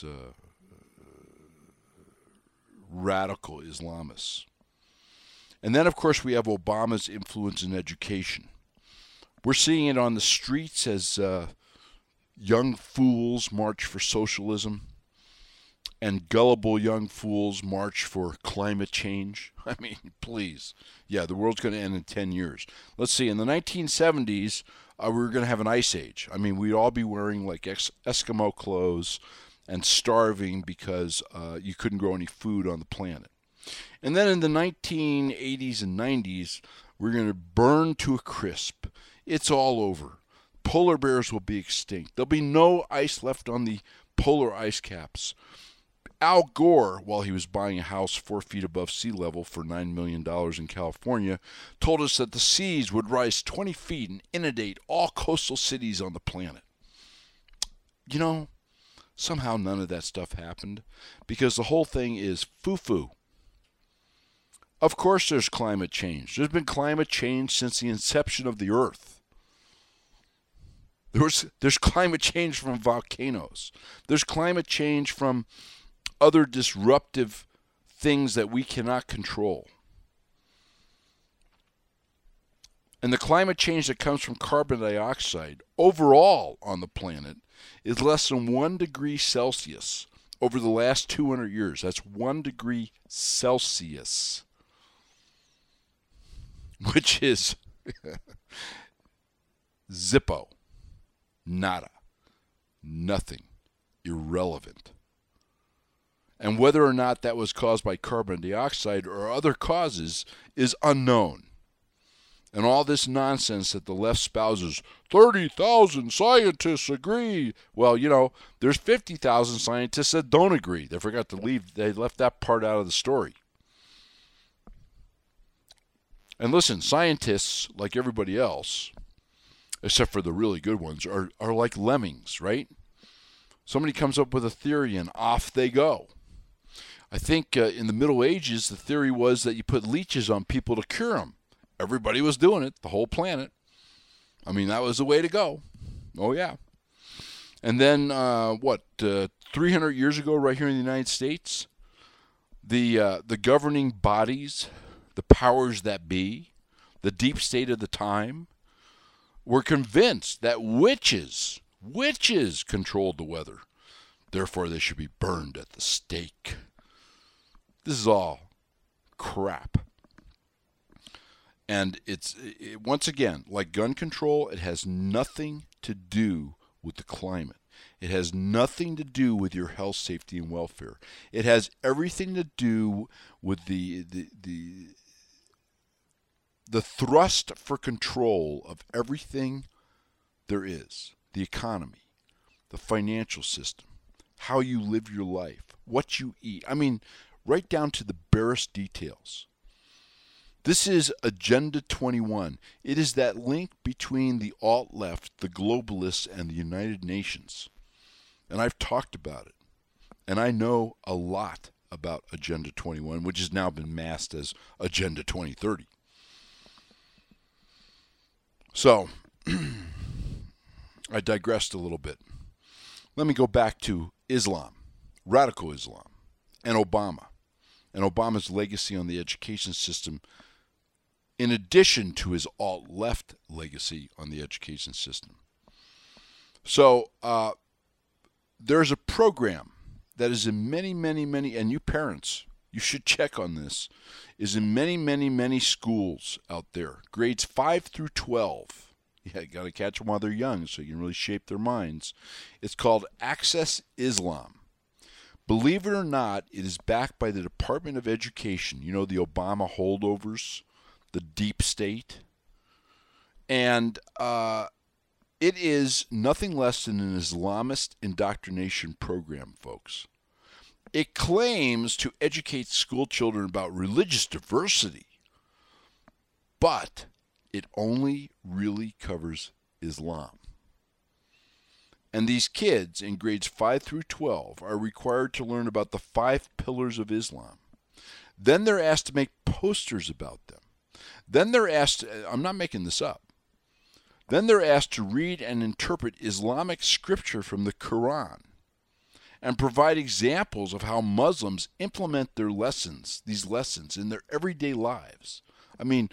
radical Islamists. And then, of course, we have Obama's influence in education. We're seeing it on the streets as young fools march for socialism and gullible young fools march for climate change. I mean, please. Yeah, the world's going to end in 10 years. Let's see, in the 1970s, we were going to have an ice age. I mean, we'd all be wearing like Eskimo clothes and starving because you couldn't grow any food on the planet. And then in the 1980s and 90s, we're going to burn to a crisp. It's all over. Polar bears will be extinct. There'll be no ice left on the polar ice caps. Al Gore, while he was buying a house 4 feet above sea level for $9 million in California, told us that the seas would rise 20 feet and inundate all coastal cities on the planet. You know, somehow none of that stuff happened because the whole thing is foo-foo. Of course there's climate change. There's been climate change since the inception of the Earth. There's climate change from volcanoes. There's climate change from other disruptive things that we cannot control. And the climate change that comes from carbon dioxide overall on the planet is less than 1 degree Celsius over the last 200 years. That's 1 degree Celsius, which is zippo, nada, nothing, irrelevant. And whether or not that was caused by carbon dioxide or other causes is unknown. And all this nonsense that the left spouses, 30,000 scientists agree. Well, you know, there's 50,000 scientists that don't agree. They left that part out of the story. And listen, scientists, like everybody else, except for the really good ones, are like lemmings, right? Somebody comes up with a theory and off they go. I think in the Middle Ages, the theory was that you put leeches on people to cure them. Everybody was doing it, the whole planet. I mean, that was the way to go. Oh, yeah. And then, 300 years ago, right here in the United States, the governing bodies, the powers that be, the deep state of the time, were convinced that witches controlled the weather. Therefore, they should be burned at the stake. This is all crap. And once again, like gun control, it has nothing to do with the climate. It has nothing to do with your health, safety, and welfare. It has everything to do with the thrust for control of everything there is. The economy, the financial system, how you live your life, what you eat. I mean, right down to the barest details. This is Agenda 21. It is that link between the alt-left, the globalists, and the United Nations. And I've talked about it. And I know a lot about Agenda 21, which has now been masked as Agenda 2030. So, I digressed a little bit. Let me go back to Islam, radical Islam, and Obama's legacy on the education system, in addition to his alt-left legacy on the education system. So there's a program that is in many, and you parents, you should check on this, is in many schools out there, grades 5 through 12. Yeah, you got to catch them while they're young so you can really shape their minds. It's called Access Islam. Believe it or not, it is backed by the Department of Education. You know, the Obama holdovers, the deep state. And it is nothing less than an Islamist indoctrination program, folks. It claims to educate school children about religious diversity, but it only really covers Islam. And these kids in grades 5 through 12 are required to learn about the 5 pillars of Islam. Then they're asked to make posters about them. Then they're asked, I'm not making this up, then they're asked to read and interpret Islamic scripture from the Quran and provide examples of how Muslims implement these lessons in their everyday lives. I mean,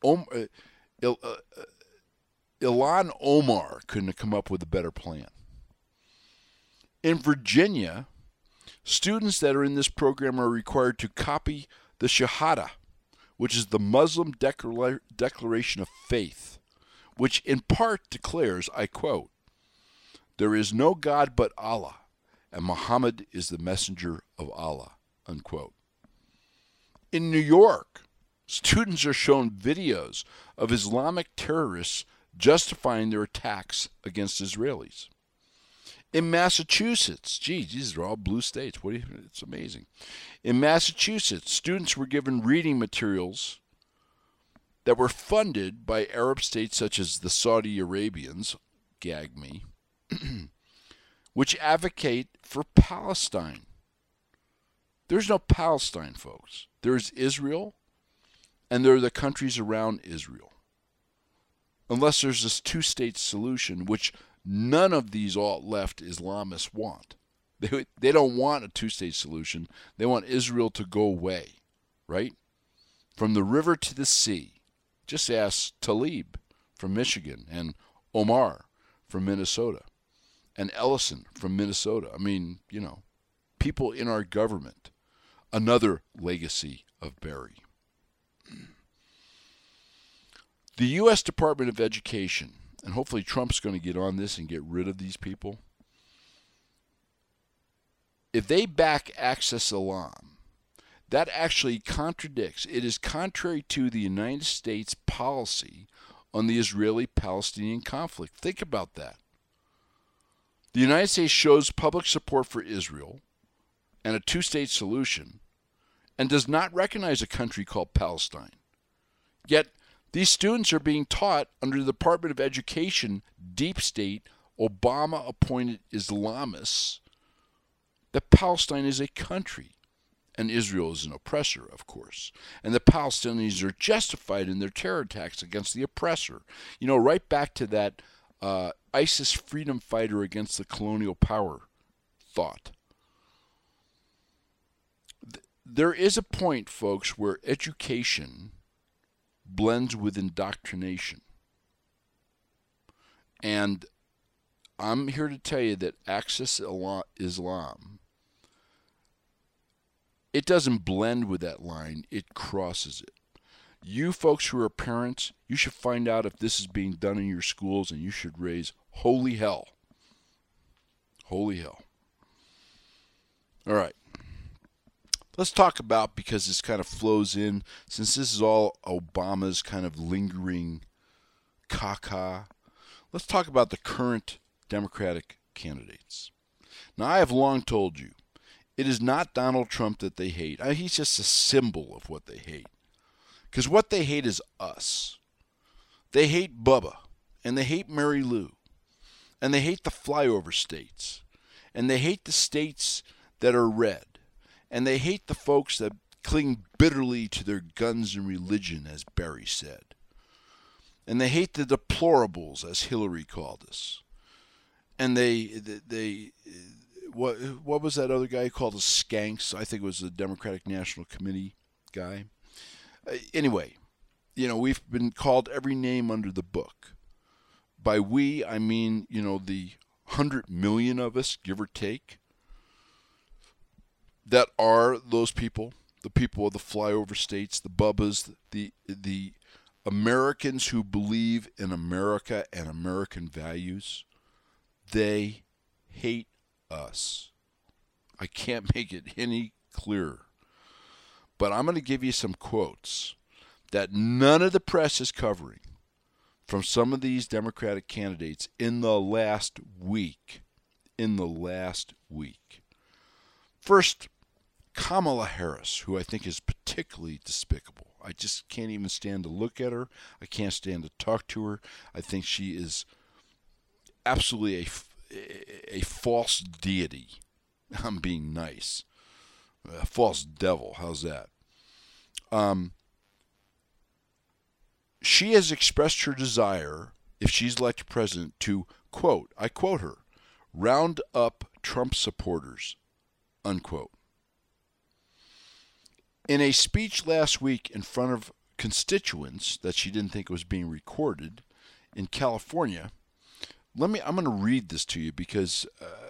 Ilhan Omar couldn't have come up with a better plan. In Virginia, students that are in this program are required to copy the Shahada, which is the Muslim Declaration of Faith, which in part declares, I quote, "There is no God but Allah, and Muhammad is the messenger of Allah," unquote. In New York, students are shown videos of Islamic terrorists justifying their attacks against Israelis. In Massachusetts, these are all blue states. It's amazing. In Massachusetts, students were given reading materials that were funded by Arab states such as the Saudi Arabians, gag me, which advocate for Palestine. There's no Palestine, folks. There's Israel, and there are the countries around Israel. Unless there's this two-state solution, which none of these alt-left Islamists want. They don't want a two-state solution. They want Israel to go away, right? From the river to the sea. Just ask Tlaib from Michigan and Omar from Minnesota and Ellison from Minnesota. I mean, people in our government. Another legacy of Barry. The U.S. Department of Education, and hopefully Trump's going to get on this and get rid of these people. If they back Axis Islam, that actually contradicts. It is contrary to the United States policy on the Israeli-Palestinian conflict. Think about that. The United States shows public support for Israel and a two-state solution and does not recognize a country called Palestine. Yet, these students are being taught under the Department of Education, deep state, Obama-appointed Islamists, that Palestine is a country, and Israel is an oppressor, of course. And the Palestinians are justified in their terror attacks against the oppressor. Right back to that ISIS freedom fighter against the colonial power thought. There is a point, folks, where education blends with indoctrination. And I'm here to tell you that Axis Islam, it doesn't blend with that line, it crosses it. You folks who are parents, you should find out if this is being done in your schools, and you should raise holy hell. Holy hell. All right. Let's talk about, because this kind of flows in, since this is all Obama's kind of lingering caca, let's talk about the current Democratic candidates. Now, I have long told you, it is not Donald Trump that they hate. He's just a symbol of what they hate. Because what they hate is us. They hate Bubba, and they hate Mary Lou, and they hate the flyover states, and they hate the states that are red. And they hate the folks that cling bitterly to their guns and religion, as Barry said. And they hate the deplorables, as Hillary called us. And what was that other guy called? Us skanks? I think it was the Democratic National Committee guy. Anyway, we've been called every name under the book. By we, I mean, the 100 million of us, give or take, that are those people, the people of the flyover states, the Bubbas, the Americans who believe in America and American values. They hate us. I can't make it any clearer. But I'm going to give you some quotes that none of the press is covering from some of these Democratic candidates in the last week. First, Kamala Harris, who I think is particularly despicable. I just can't even stand to look at her. I can't stand to talk to her. I think she is absolutely a false deity. I'm being nice. A false devil. How's that? She has expressed her desire, if she's elected president, to, quote, I quote her, round up Trump supporters, unquote. In a speech last week in front of constituents that she didn't think was being recorded in California, I'm going to read this to you because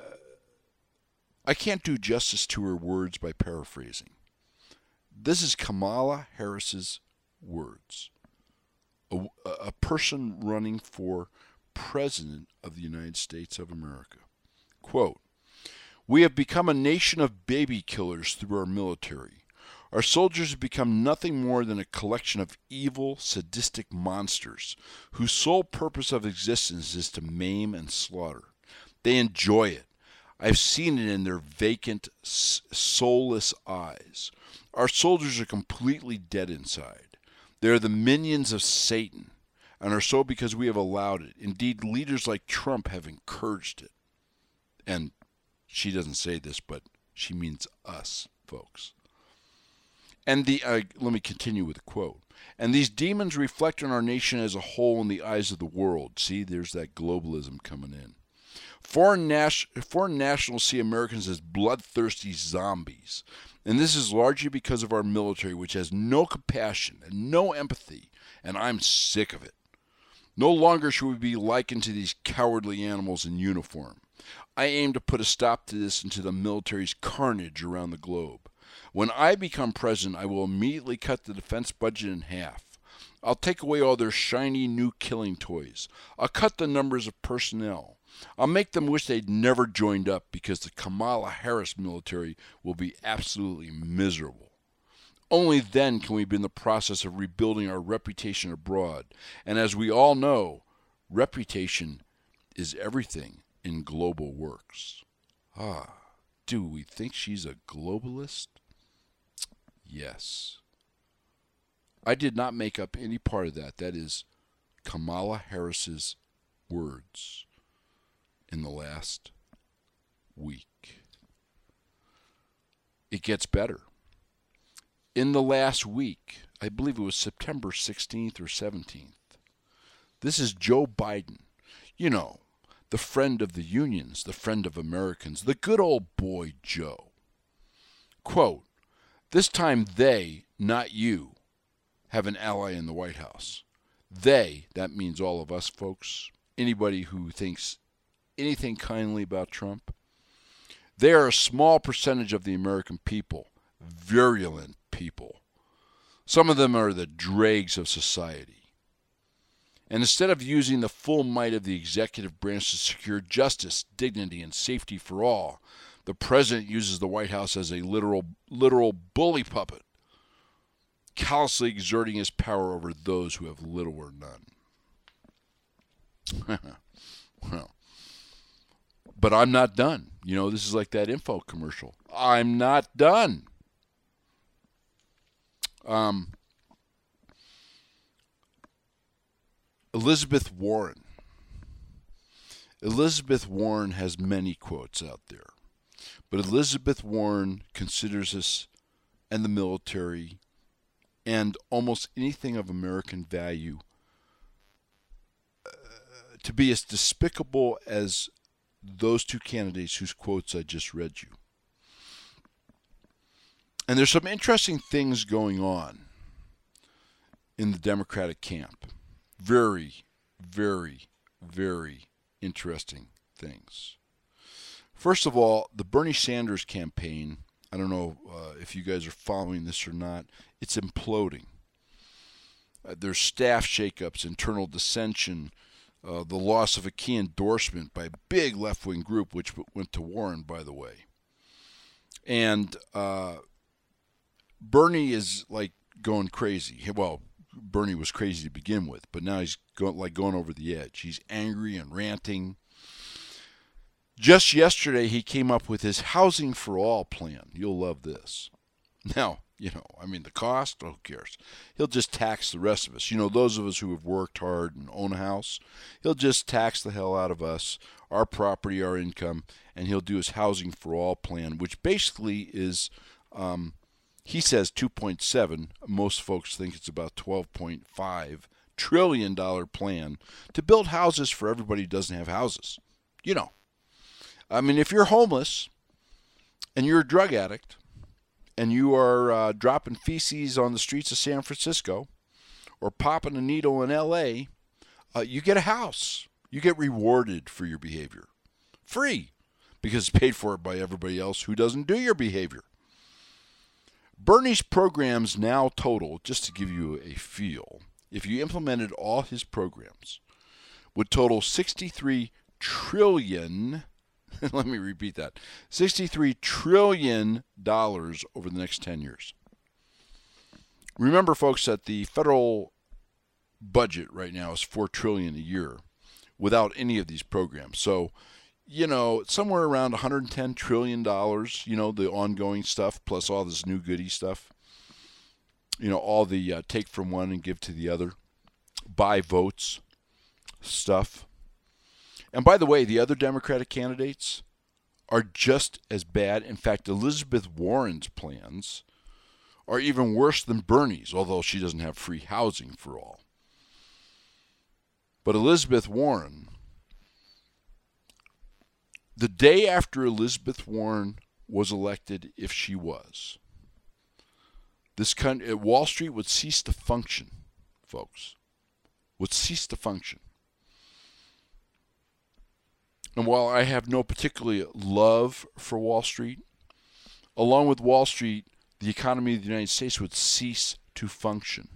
I can't do justice to her words by paraphrasing. This is Kamala Harris's words. A person running for President of the United States of America. Quote, we have become a nation of baby killers through our military. Our soldiers have become nothing more than a collection of evil, sadistic monsters whose sole purpose of existence is to maim and slaughter. They enjoy it. I've seen it in their vacant, soulless eyes. Our soldiers are completely dead inside. They are the minions of Satan, and are so because we have allowed it. Indeed, leaders like Trump have encouraged it. And she doesn't say this, but she means us, folks. And let me continue with the quote. And these demons reflect on our nation as a whole in the eyes of the world. See, there's that globalism coming in. Foreign nationals see Americans as bloodthirsty zombies. And this is largely because of our military, which has no compassion and no empathy, and I'm sick of it. No longer should we be likened to these cowardly animals in uniform. I aim to put a stop to this and to the military's carnage around the globe. When I become president, I will immediately cut the defense budget in half. I'll take away all their shiny new killing toys. I'll cut the numbers of personnel. I'll make them wish they'd never joined up because the Kamala Harris military will be absolutely miserable. Only then can we be in the process of rebuilding our reputation abroad. And as we all know, reputation is everything in global works. Do we think she's a globalist? Yes. I did not make up any part of that. That is Kamala Harris's words in the last week. It gets better. In the last week, I believe it was September 16th or 17th, this is Joe Biden. You know, the friend of the unions, the friend of Americans, the good old boy Joe. Quote, this time they, not you, have an ally in the White House. They, that means all of us folks, anybody who thinks anything kindly about Trump, they are a small percentage of the American people, virulent people. Some of them are the dregs of society. And instead of using the full might of the executive branch to secure justice, dignity, and safety for all, the president uses the White House as a literal bully puppet, callously exerting his power over those who have little or none. Well, but I'm not done. You know, this is like that info commercial. I'm not done. Elizabeth Warren. Elizabeth Warren has many quotes out there. But Elizabeth Warren considers us and the military and almost anything of American value to be as despicable as those two candidates whose quotes I just read you. And there's some interesting things going on in the Democratic camp. Very, very, very interesting things. First of all, the Bernie Sanders campaign, I don't know if you guys are following this or not, it's imploding. There's staff shakeups, internal dissension, the loss of a key endorsement by a big left-wing group, which went to Warren, by the way. And Bernie is like going crazy. Well, Bernie was crazy to begin with, but now he's going over the edge. He's angry and ranting. Just yesterday, he came up with his Housing for All plan. You'll love this. Now, I mean, the cost, who cares? He'll just tax the rest of us. Those of us who have worked hard and own a house, he'll just tax the hell out of us, our property, our income, and he'll do his Housing for All plan, which basically is, he says 2.7. Most folks think it's about $12.5 trillion plan to build houses for everybody who doesn't have houses. I mean, if you're homeless and you're a drug addict, and you are dropping feces on the streets of San Francisco or popping a needle in L.A., you get a house. You get rewarded for your behavior. Free, because it's paid for by everybody else who doesn't do your behavior. Bernie's programs now total, just to give you a feel, if you implemented all his programs, would total $63 trillion. Let me repeat that. $63 trillion over the next 10 years. Remember, folks, that the federal budget right now is $4 trillion a year without any of these programs. So, somewhere around $110 trillion, the ongoing stuff, plus all this new goody stuff. All the take from one and give to the other, buy votes stuff. And by the way, the other Democratic candidates are just as bad. In fact, Elizabeth Warren's plans are even worse than Bernie's, although she doesn't have free housing for all. But Elizabeth Warren, the day after Elizabeth Warren was elected, if she was, this country, Wall Street would cease to function, folks. Would cease to function. And while I have no particular love for Wall Street, along with Wall Street, the economy of the United States would cease to function.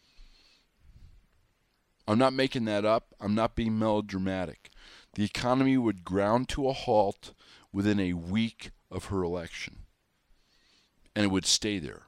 I'm not making that up. I'm not being melodramatic. The economy would ground to a halt within a week of her election. And it would stay there.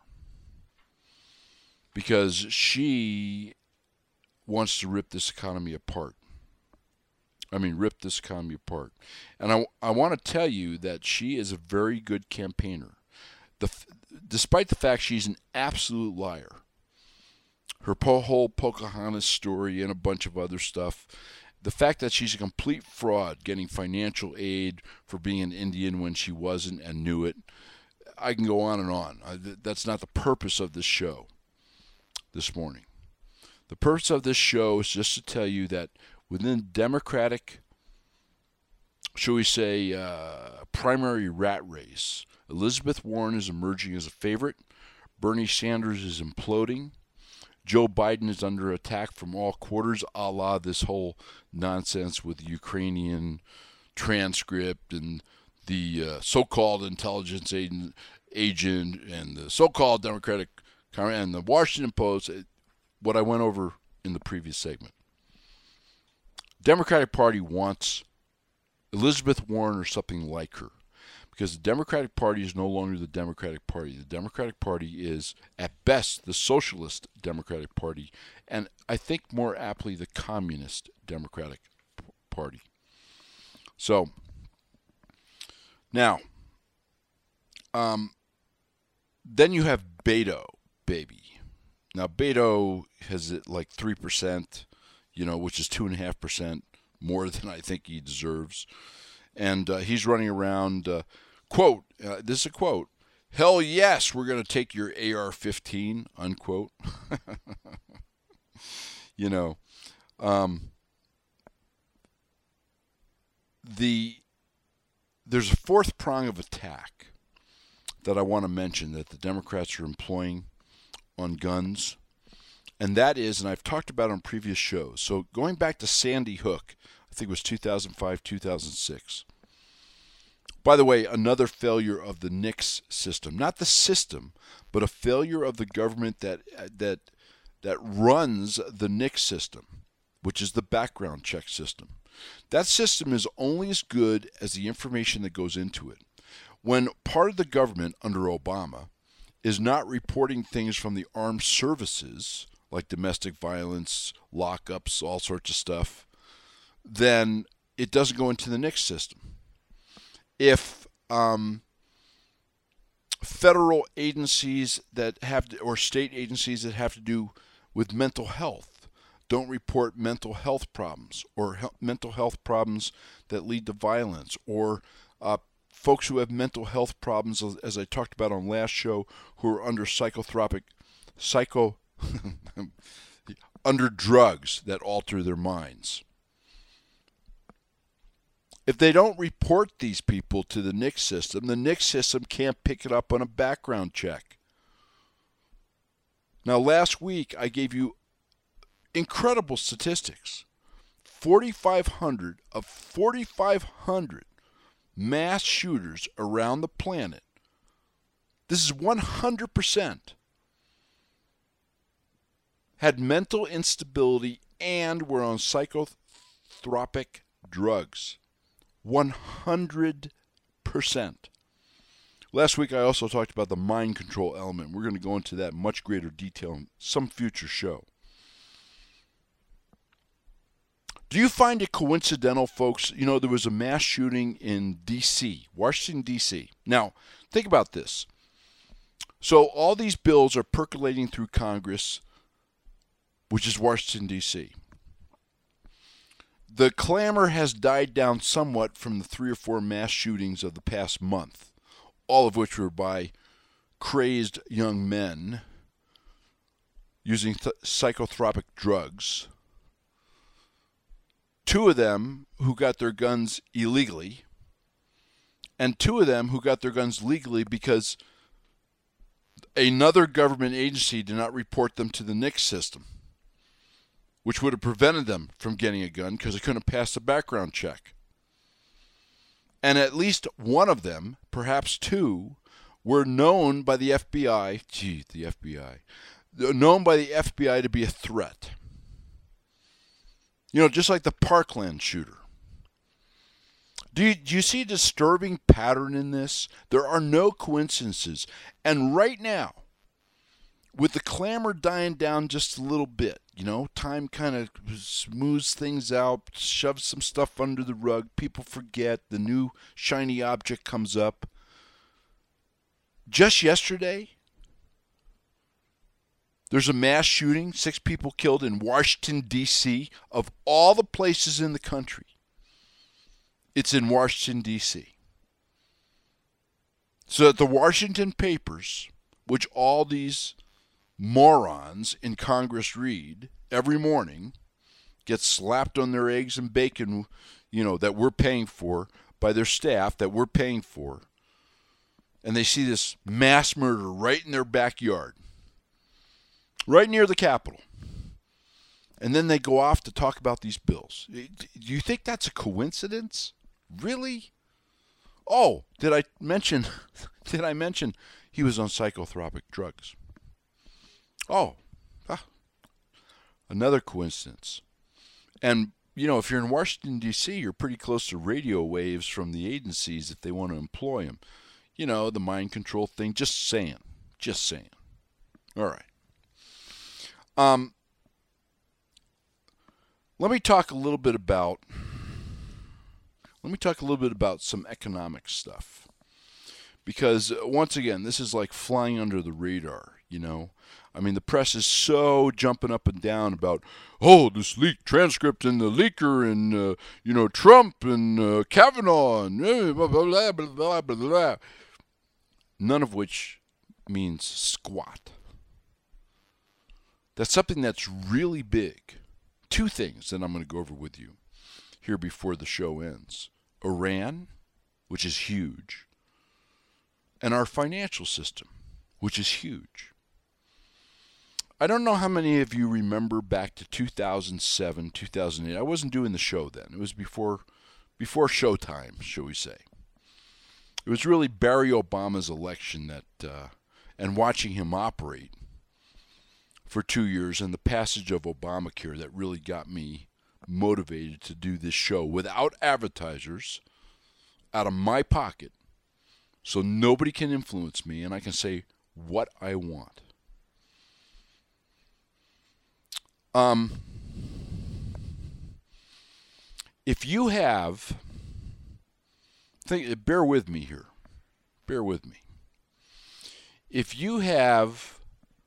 Because she wants to rip this economy apart. Rip this economy apart. And I want to tell you that she is a very good campaigner. Despite the fact she's an absolute liar. Her whole Pocahontas story and a bunch of other stuff. The fact that she's a complete fraud, getting financial aid for being an Indian when she wasn't and knew it. I can go on and on. That's not the purpose of this show this morning. The purpose of this show is just to tell you that within Democratic, shall we say, primary rat race, Elizabeth Warren is emerging as a favorite. Bernie Sanders is imploding. Joe Biden is under attack from all quarters, a la this whole nonsense with the Ukrainian transcript and the so-called intelligence agent and the so-called Democratic and the Washington Post, what I went over in the previous segment. Democratic Party wants Elizabeth Warren or something like her, because the Democratic Party is no longer the Democratic Party. The Democratic Party is, at best, the Socialist Democratic Party, and I think more aptly the Communist Democratic Party. So, now, then you have Beto, baby. Now, Beto has it like 3%, which is 2.5% more than I think he deserves. And he's running around, quote, this is a quote, "Hell yes, we're going to take your AR-15, unquote." There's a fourth prong of attack that I want to mention that the Democrats are employing on guns. And that is, and I've talked about on previous shows, so going back to Sandy Hook, I think it was 2005, 2006. By the way, another failure of the NICS system. Not the system, but a failure of the government that runs the NICS system, which is the background check system. That system is only as good as the information that goes into it. When part of the government under Obama is not reporting things from the armed services, like domestic violence, lockups, all sorts of stuff, then it doesn't go into the NICS system. If federal agencies that have to, or state agencies that have to do with mental health don't report mental health problems, or mental health problems that lead to violence, or folks who have mental health problems, as I talked about on last show, who are under under drugs that alter their minds. If they don't report these people to the NICS system, the NICS system can't pick it up on a background check. Now, last week I gave you incredible statistics. 4,500 of 4,500 mass shooters around the planet. This is 100%. Had mental instability and were on psychotropic drugs. 100%. Last week I also talked about the mind control element. We're going to go into that in much greater detail in some future show. Do you find it coincidental, folks? You know, there was a mass shooting in D.C., Washington, D.C. Now, think about this. So all these bills are percolating through Congress, which is Washington, D.C. The clamor has died down somewhat from the 3 or 4 mass shootings of the past month, all of which were by crazed young men using psychotropic drugs. 2 of them who got their guns illegally, and 2 of them who got their guns legally because another government agency did not report them to the NICS system, which would have prevented them from getting a gun because they couldn't pass the background check. And at least one of them, perhaps 2, were known by the FBI, known by the FBI to be a threat. You know, just like the Parkland shooter. Do you see a disturbing pattern in this? There are no coincidences. And right now, with the clamor dying down just a little bit, you know, time kind of smooths things out, shoves some stuff under the rug, people forget, the new shiny object comes up. Just yesterday, there's a mass shooting, 6 people killed in Washington, D.C., of all the places in the country. It's in Washington, D.C. So that the Washington papers, which all these morons in Congress read every morning, get slapped on their eggs and bacon, you know, that we're paying for, by their staff that we're paying for, and they see this mass murder right in their backyard, right near the Capitol. And then they go off to talk about these bills. Do you think that's a coincidence? Really? Oh, did I mention he was on psychotropic drugs? Oh, another coincidence. And, you know, if you're in Washington, D.C., you're pretty close to radio waves from the agencies if they want to employ them. You know, the mind control thing. Just saying. All right. Let me talk a little bit about some economic stuff, because once again, this is like flying under the radar. You know, I mean, the press is so jumping up and down about, oh, this leaked transcript and the leaker and you know, Trump and Kavanaugh and blah, blah, blah, blah, blah, blah. None of which means squat. That's something that's really big. 2 things that I'm going to go over with you here before the show ends. Iran, which is huge, and our financial system, which is huge. I don't know how many of you remember back to 2007, 2008. I wasn't doing the show then. It was before showtime, shall we say. It was really Barry Obama's election that, and watching him operate for 2 years, and the passage of Obamacare that really got me motivated to do this show without advertisers, out of my pocket, so nobody can influence me and I can say what I want. If you have, bear with me here. Bear with me. If you have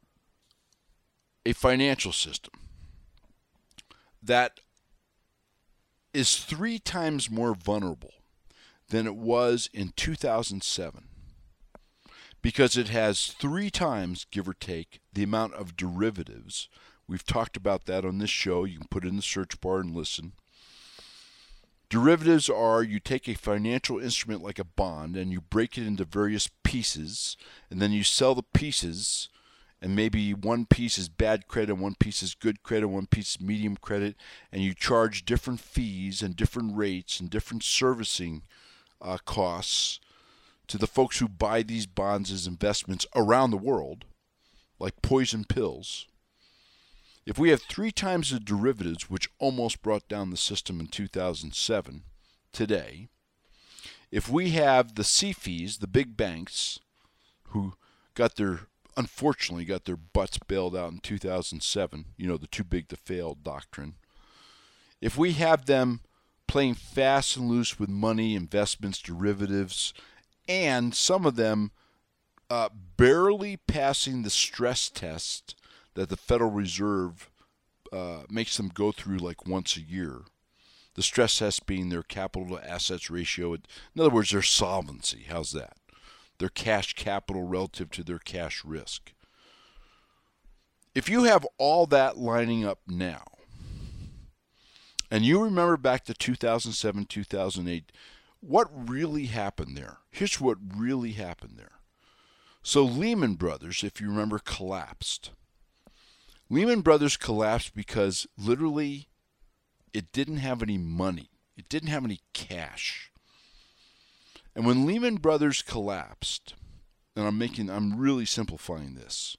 a financial system that is 3 times more vulnerable than it was in 2007, because it has 3 times, give or take, the amount of derivatives. We've talked about that on this show. You can put it in the search bar and listen. Derivatives are, you take a financial instrument like a bond and you break it into various pieces, and then you sell the pieces, and maybe one piece is bad credit, one piece is good credit, one piece is medium credit, and you charge different fees and different rates and different servicing costs to the folks who buy these bonds as investments around the world, like poison pills. If we have 3 times the derivatives, which almost brought down the system in 2007, today, if we have the CFIs, the big banks, who unfortunately got their butts bailed out in 2007, the too big to fail doctrine, if we have them playing fast and loose with money, investments, derivatives, and some of them barely passing the stress test that the Federal Reserve makes them go through like once a year. The stress test being their capital to assets ratio. In other words, their solvency. How's that? Their cash capital relative to their cash risk. If you have all that lining up now, and you remember back to 2007, 2008, what really happened there? Here's what really happened there. So Lehman Brothers, if you remember, collapsed. Lehman Brothers collapsed because literally it didn't have any money. It didn't have any cash. And when Lehman Brothers collapsed, and I'm really simplifying this,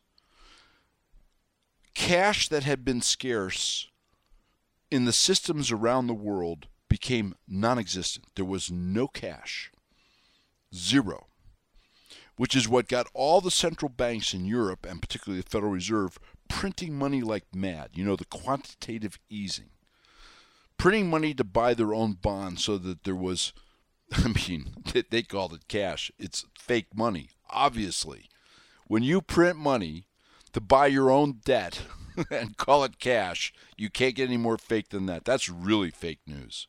cash that had been scarce in the systems around the world became non-existent. There was no cash. Zero. Which is what got all the central banks in Europe, and particularly the Federal Reserve, printing money like mad. The quantitative easing. Printing money to buy their own bonds so that there was, they called it cash. It's fake money, obviously. When you print money to buy your own debt and call it cash, you can't get any more fake than that. That's really fake news.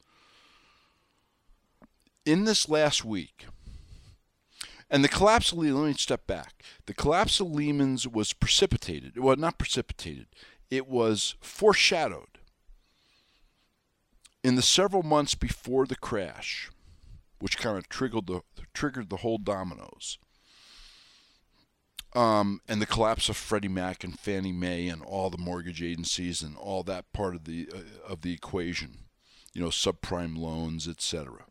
In this last week, and the collapse of Lehman, let me step back. The collapse of Lehman's was precipitated. Well, not precipitated. It was foreshadowed in the several months before the crash, which kind of triggered the whole dominoes. And the collapse of Freddie Mac and Fannie Mae and all the mortgage agencies and all that part of the equation, subprime loans, etc.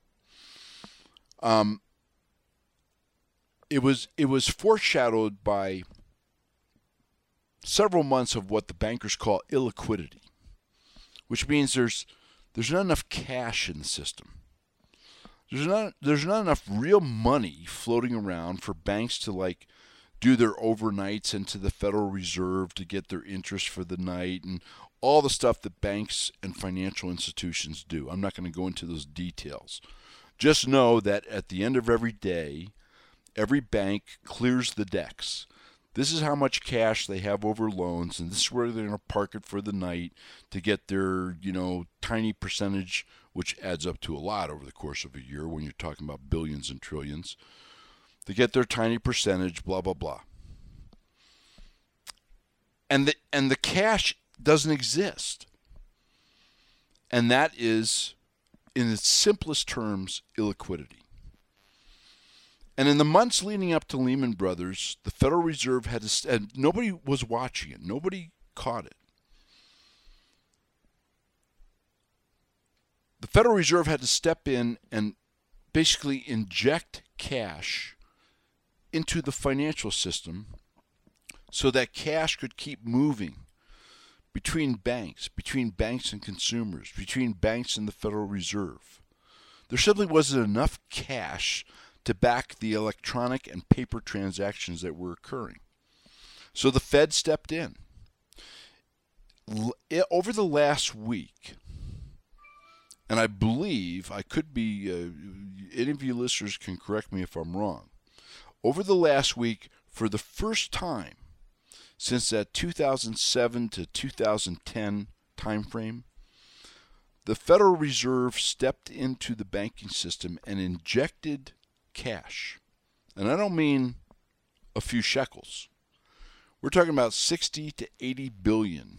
It was foreshadowed by several months of what the bankers call illiquidity, which means there's not enough cash in the system. There's not enough real money floating around for banks to do their overnights into the Federal Reserve to get their interest for the night and all the stuff that banks and financial institutions do. I'm not going to go into those details. Just know that at the end of every day, every bank clears the decks. This is how much cash they have over loans, and this is where they're going to park it for the night to get their, tiny percentage, which adds up to a lot over the course of a year when you're talking about billions and trillions, to get their tiny percentage, blah, blah, blah. And the cash doesn't exist. And that is, in its simplest terms, illiquidity. And in the months leading up to Lehman Brothers, the Federal Reserve had to, and nobody was watching it. Nobody caught it. The Federal Reserve had to step in and basically inject cash into the financial system so that cash could keep moving between banks and consumers, between banks and the Federal Reserve. There simply wasn't enough cash to back the electronic and paper transactions that were occurring. So the Fed stepped in. Over the last week, and I believe, I could be, any of you listeners can correct me if I'm wrong, over the last week, for the first time since that 2007 to 2010 timeframe, the Federal Reserve stepped into the banking system and injected cash. And I don't mean a few shekels. We're talking about 60 to 80 billion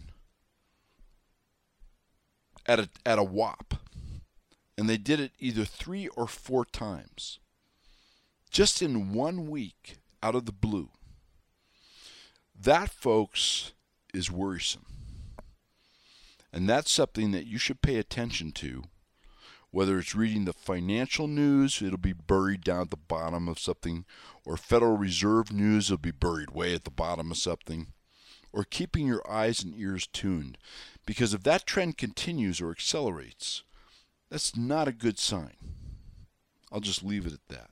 at a whop. And they did it either 3 or 4 times. Just in 1 week out of the blue. That, folks, is worrisome. And that's something that you should pay attention to. Whether it's reading the financial news, it'll be buried down at the bottom of something. Or Federal Reserve news, it'll be buried way at the bottom of something. Or keeping your eyes and ears tuned. Because if that trend continues or accelerates, that's not a good sign. I'll just leave it at that.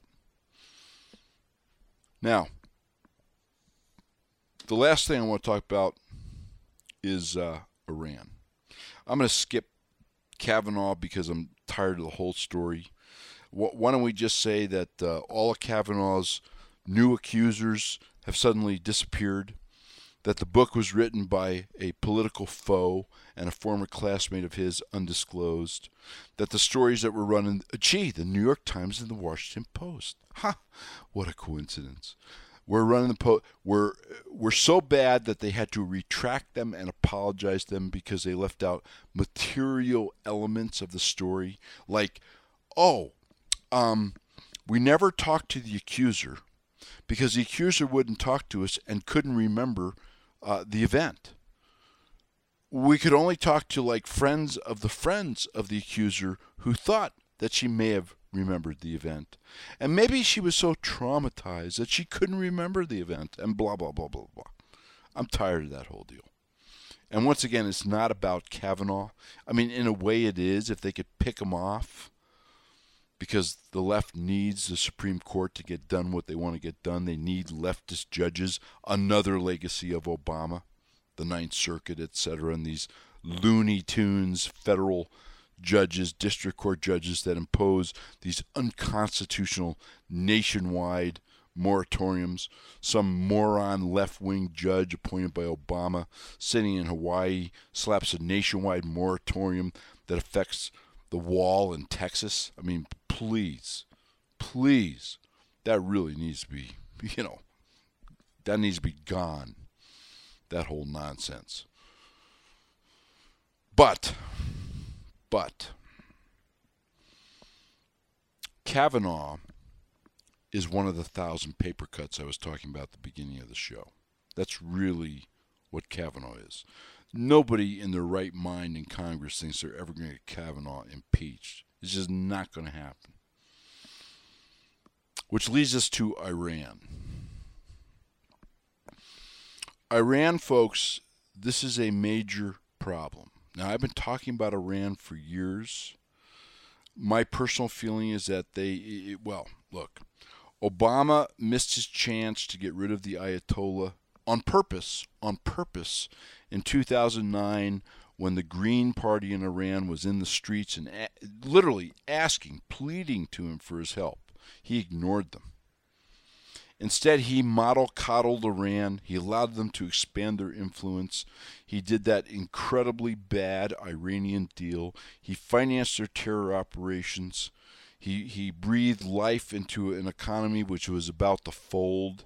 Now, the last thing I want to talk about is Iran. I'm going to skip Kavanaugh because I'm tired of the whole story. Why don't we just say that all of Kavanaugh's new accusers have suddenly disappeared, that the book was written by a political foe and a former classmate of his, undisclosed, that the stories that were running, the New York Times and the Washington Post. Ha! What a coincidence. We're running the we're so bad that they had to retract them and apologize them because they left out material elements of the story, like, we never talked to the accuser because the accuser wouldn't talk to us and couldn't remember the event. We could only talk to like friends of the accuser who thought that she may have remembered the event. And maybe she was so traumatized that she couldn't remember the event and blah, blah, blah, blah, blah. I'm tired of that whole deal. And once again, it's not about Kavanaugh. I mean, in a way it is, if they could pick him off, because the left needs the Supreme Court to get done what they want to get done. They need leftist judges, another legacy of Obama, the Ninth Circuit, etc., and these Looney Tunes federal judges, district court judges that impose these unconstitutional nationwide moratoriums. Some moron left-wing judge appointed by Obama sitting in Hawaii slaps a nationwide moratorium that affects the wall in Texas. I mean, please, that really needs to be, that needs to be gone, that whole nonsense. But Kavanaugh is one of the 1,000 paper cuts I was talking about at the beginning of the show. That's really what Kavanaugh is. Nobody in their right mind in Congress thinks they're ever going to get Kavanaugh impeached. It's just not going to happen. Which leads us to Iran. Iran, folks, this is a major problem. Now, I've been talking about Iran for years. My personal feeling is that look, Obama missed his chance to get rid of the Ayatollah on purpose in 2009 when the Green Party in Iran was in the streets and literally pleading to him for his help. He ignored them. Instead, he model-coddled Iran. He allowed them to expand their influence. He did that incredibly bad Iranian deal. He financed their terror operations. He breathed life into an economy which was about to fold.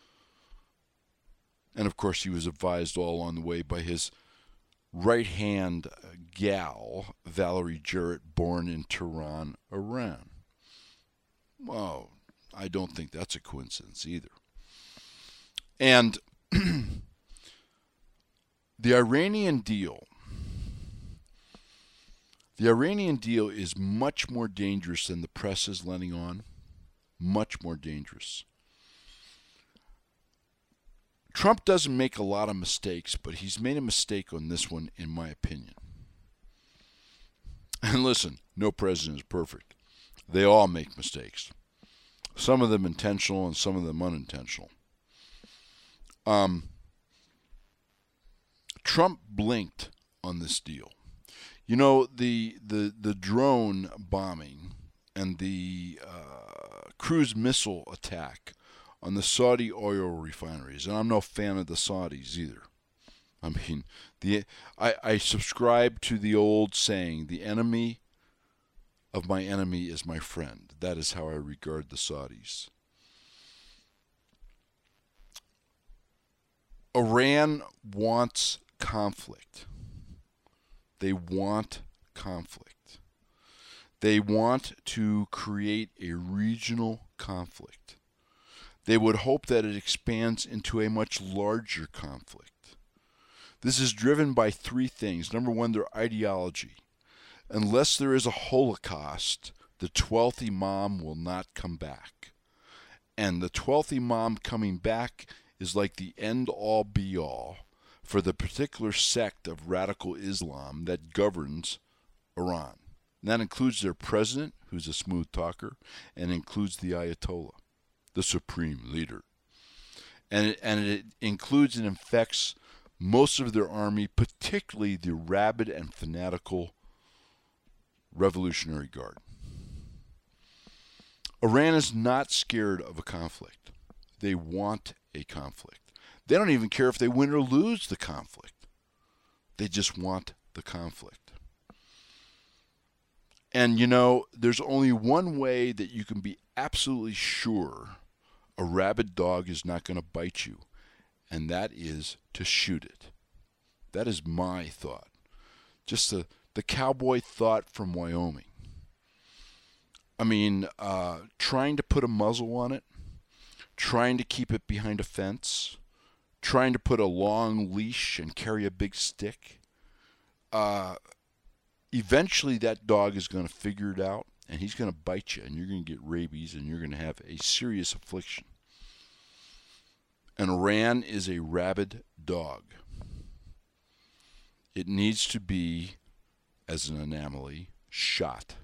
And, of course, he was advised all along the way by his right-hand gal, Valerie Jarrett, born in Tehran, Iran. Well, I don't think that's a coincidence either. And the Iranian deal is much more dangerous than the press is letting on. Much more dangerous. Trump doesn't make a lot of mistakes, but he's made a mistake on this one, in my opinion. And listen, no president is perfect. They all make mistakes. Some of them intentional and some of them unintentional. Trump blinked on this deal. You know, the drone bombing and the cruise missile attack on the Saudi oil refineries, and I'm no fan of the Saudis either. I mean, I subscribe to the old saying, the enemy of my enemy is my friend. That is how I regard the Saudis. Iran wants conflict. They want conflict. They want to create a regional conflict. They would hope that it expands into a much larger conflict. This is driven by three things. Number one, their ideology. Unless there is a Holocaust, the 12th Imam will not come back. And the 12th Imam coming back is like the end-all be-all for the particular sect of radical Islam that governs Iran. And that includes their president, who's a smooth talker, and includes the Ayatollah, the supreme leader. And it includes and infects most of their army, particularly the rabid and fanatical Revolutionary Guard. Iran is not scared of a conflict. They want a conflict. They don't even care if they win or lose the conflict. They just want the conflict. And you know, there's only one way that you can be absolutely sure a rabid dog is not going to bite you, and that is to shoot it. That is my thought. Just the cowboy thought from Wyoming. I mean, trying to put a muzzle on it, trying to keep it behind a fence, trying to put a long leash and carry a big stick. Eventually that dog is going to figure it out, and he's going to bite you, and you're going to get rabies, and you're going to have a serious affliction. And Iran is a rabid dog. It needs to be, as an anomaly, shot.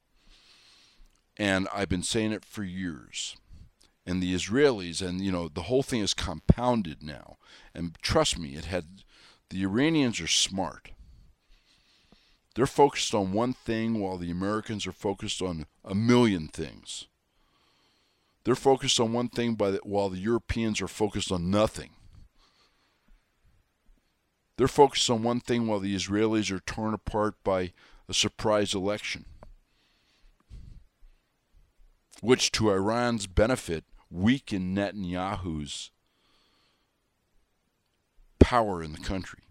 And I've been saying it for years. And the Israelis, and you know, the whole thing is compounded now. And trust me, the Iranians are smart. They're focused on one thing while the Americans are focused on a million things. They're focused on one thing while the Europeans are focused on nothing. They're focused on one thing while the Israelis are torn apart by a surprise election, which to Iran's benefit weakened Netanyahu's power in the country.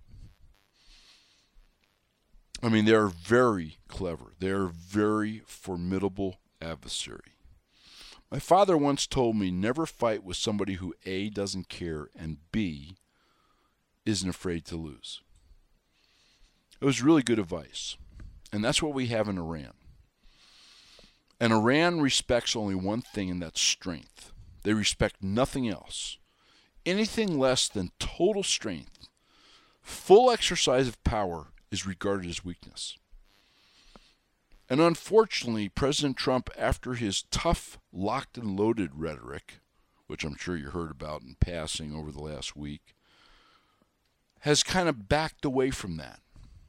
I mean, they're very clever. They're a very formidable adversary. My father once told me never fight with somebody who A, doesn't care, and B, isn't afraid to lose. It was really good advice. And that's what we have in Iran. And Iran respects only one thing, and that's strength. They respect nothing else. Anything less than total strength, full exercise of power, is regarded as weakness. And unfortunately, President Trump, after his tough, locked and loaded rhetoric, which I'm sure you heard about in passing over the last week, has kind of backed away from that.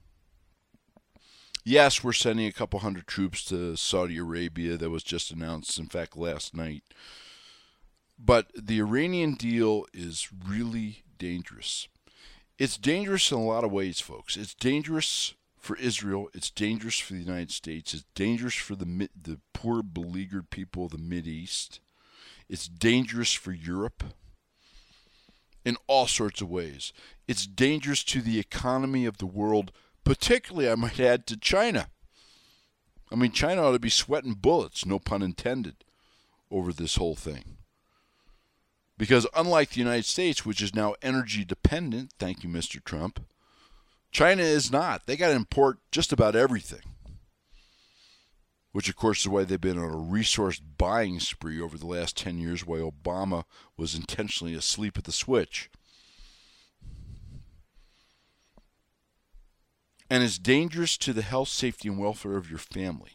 Yes, we're sending a couple hundred troops to Saudi Arabia. That was just announced, in fact, last night. But the Iranian deal is really dangerous. It's dangerous in a lot of ways, folks. It's dangerous for Israel. It's dangerous for the United States. It's dangerous for the poor, beleaguered people of the Mideast. It's dangerous for Europe in all sorts of ways. It's dangerous to the economy of the world, particularly, I might add, to China. I mean, China ought to be sweating bullets, no pun intended, over this whole thing. Because unlike the United States, which is now energy dependent, thank you, Mr. Trump, China is not. They got to import just about everything. Which, of course, is why they've been on a resource buying spree over the last 10 years, while Obama was intentionally asleep at the switch. And it's dangerous to the health, safety, and welfare of your family.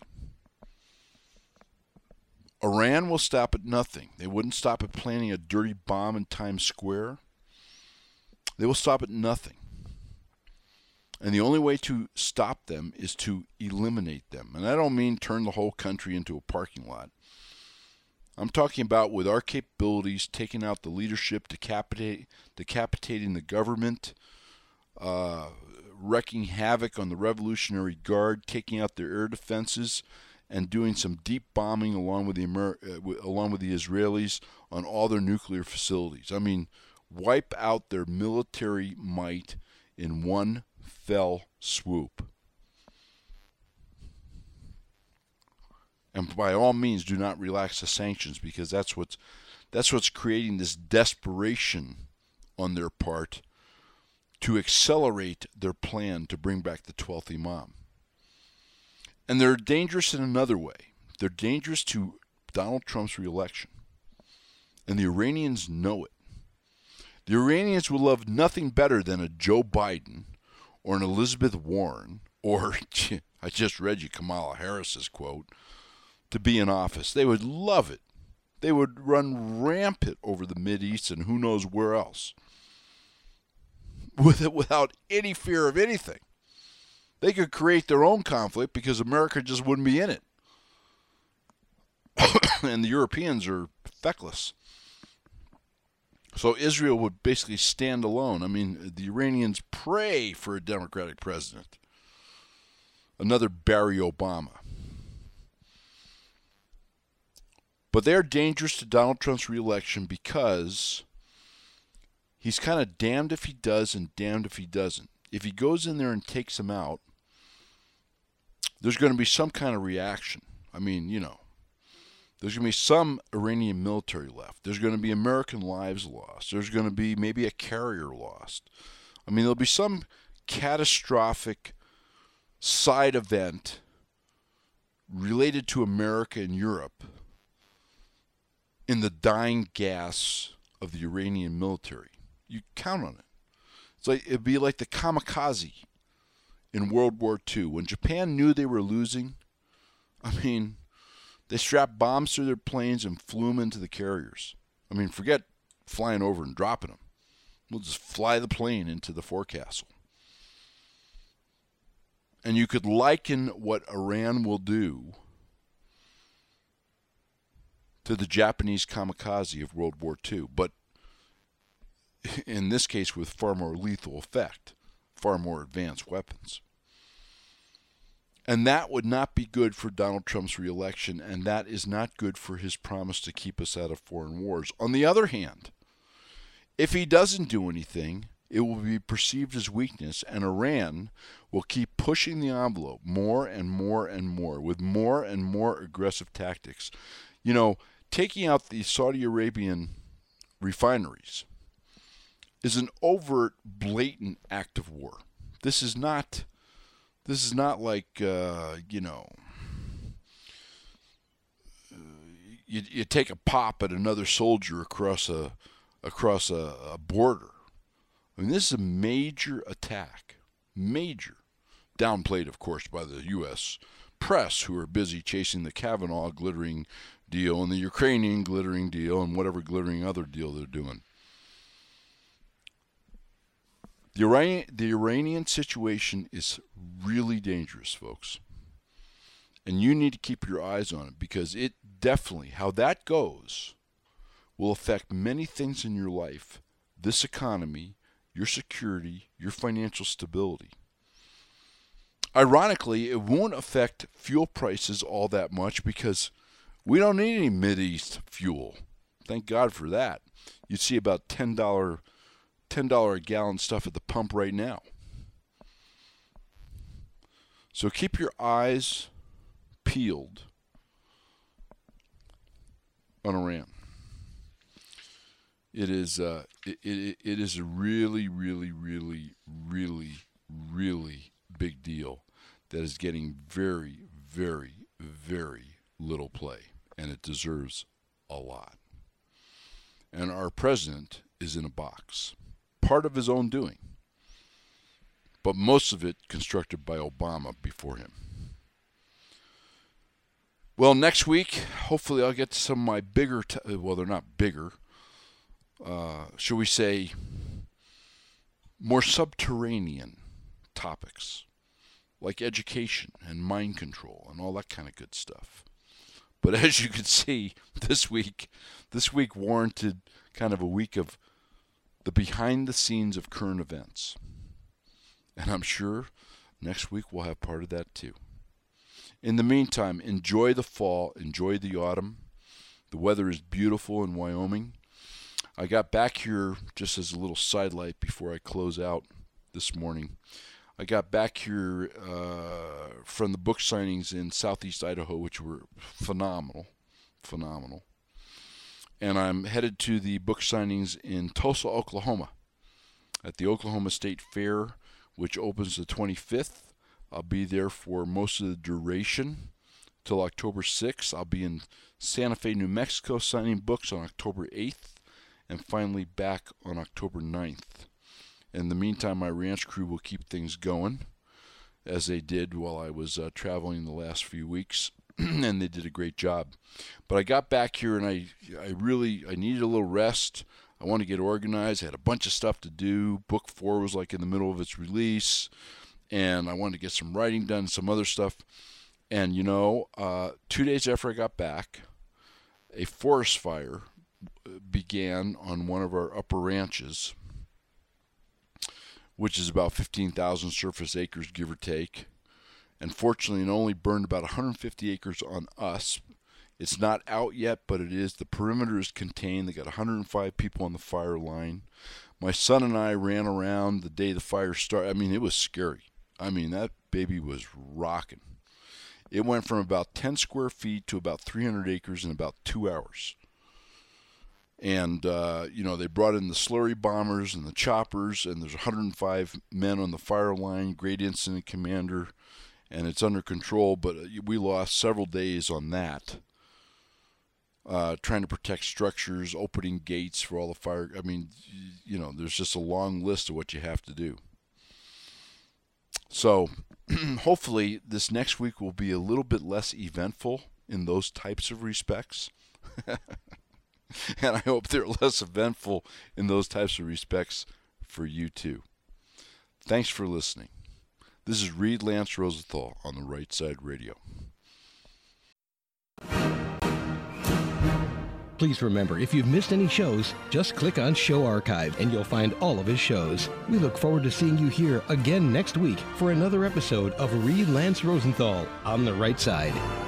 Iran will stop at nothing. They wouldn't stop at planting a dirty bomb in Times Square. They will stop at nothing. And the only way to stop them is to eliminate them. And I don't mean turn the whole country into a parking lot. I'm talking about with our capabilities, taking out the leadership, decapitating the government, wreaking havoc on the Revolutionary Guard, taking out their air defenses, and doing some deep bombing along with the Israelis on all their nuclear facilities. I mean, wipe out their military might in one fell swoop. And by all means, do not relax the sanctions, because that's what's creating this desperation on their part to accelerate their plan to bring back the 12th Imam. And they're dangerous in another way. They're dangerous to Donald Trump's reelection. And the Iranians know it. The Iranians will love nothing better than a Joe Biden or an Elizabeth Warren, or I just read you Kamala Harris's quote, to be in office. They would love it. They would run rampant over the Mideast and who knows where else, without any fear of anything. They could create their own conflict because America just wouldn't be in it. And the Europeans are feckless. So Israel would basically stand alone. I mean, the Iranians pray for a Democratic president. Another Barry Obama. But they're dangerous to Donald Trump's reelection because he's kind of damned if he does and damned if he doesn't. If he goes in there and takes them out, there's going to be some kind of reaction. I mean, there's going to be some Iranian military left. There's going to be American lives lost. There's going to be maybe a carrier lost. I mean, there'll be some catastrophic side event related to America and Europe in the dying gas of the Iranian military. You count on it. It'd be like the kamikaze in World War II. When Japan knew they were losing, I mean, they strapped bombs to their planes and flew them into the carriers. I mean, forget flying over and dropping them. We'll just fly the plane into the forecastle. And you could liken what Iran will do to the Japanese kamikaze of World War II, but in this case with far more lethal effect, far more advanced weapons. And that would not be good for Donald Trump's reelection, and that is not good for his promise to keep us out of foreign wars. On the other hand, if he doesn't do anything, it will be perceived as weakness, and Iran will keep pushing the envelope more and more and more with more and more aggressive tactics. Taking out the Saudi Arabian refineries is an overt, blatant act of war. This is not like you take a pop at another soldier across a border. I mean, this is a major attack, major, downplayed, of course, by the U.S. press, who are busy chasing the Kavanaugh glittering deal and the Ukrainian glittering deal and whatever glittering other deal they're doing. The Iranian situation is really dangerous, folks. And you need to keep your eyes on it, because it definitely, how that goes, will affect many things in your life, this economy, your security, your financial stability. Ironically, it won't affect fuel prices all that much, because we don't need any Mideast fuel. Thank God for that. You'd see about $10 a gallon stuff at the pump right now. So keep your eyes peeled on Iran. It is a really, really, really, really, really big deal that is getting very, very, very little play, and it deserves a lot. And our president is in a box, part of his own doing, but most of it constructed by Obama before him. Well, next week, hopefully I'll get to some of my bigger, well, they're not bigger, shall we say, more subterranean topics, like education and mind control and all that kind of good stuff. But as you can see, this week warranted kind of a week of the behind the scenes of current events. And I'm sure next week we'll have part of that too. In the meantime, enjoy the fall, enjoy the autumn. The weather is beautiful in Wyoming. I got back here, just as a little sidelight before I close out this morning, I got back here from the book signings in southeast Idaho, which were phenomenal. And I'm headed to the book signings in Tulsa, Oklahoma, at the Oklahoma State Fair, which opens the 25th. I'll be there for most of the duration till October 6th. I'll be in Santa Fe, New Mexico, signing books on October 8th, and finally back on October 9th. In the meantime, my ranch crew will keep things going, as they did while I was traveling the last few weeks, and they did a great job. But I got back here, and I needed a little rest. I wanted to get organized. I had a bunch of stuff to do. Book 4 was like in the middle of its release, and I wanted to get some writing done, some other stuff. And, 2 days after I got back, a forest fire began on one of our upper ranches, which is about 15,000 surface acres, give or take. And fortunately, it only burned about 150 acres on us. It's not out yet, but it is. The perimeter is contained. They got 105 people on the fire line. My son and I ran around the day the fire started. I mean, it was scary. I mean, that baby was rocking. It went from about 10 square feet to about 300 acres in about 2 hours. And, they brought in the slurry bombers and the choppers, and there's 105 men on the fire line, great incident commander, and it's under control, but we lost several days on that, trying to protect structures, opening gates for all the fire. I mean, there's just a long list of what you have to do. So hopefully this next week will be a little bit less eventful in those types of respects. And I hope they're less eventful in those types of respects for you too. Thanks for listening. This is Reed Lance Rosenthal on the Right Side Radio. Please remember, if you've missed any shows, just click on Show Archive and you'll find all of his shows. We look forward to seeing you here again next week for another episode of Reed Lance Rosenthal on the Right Side.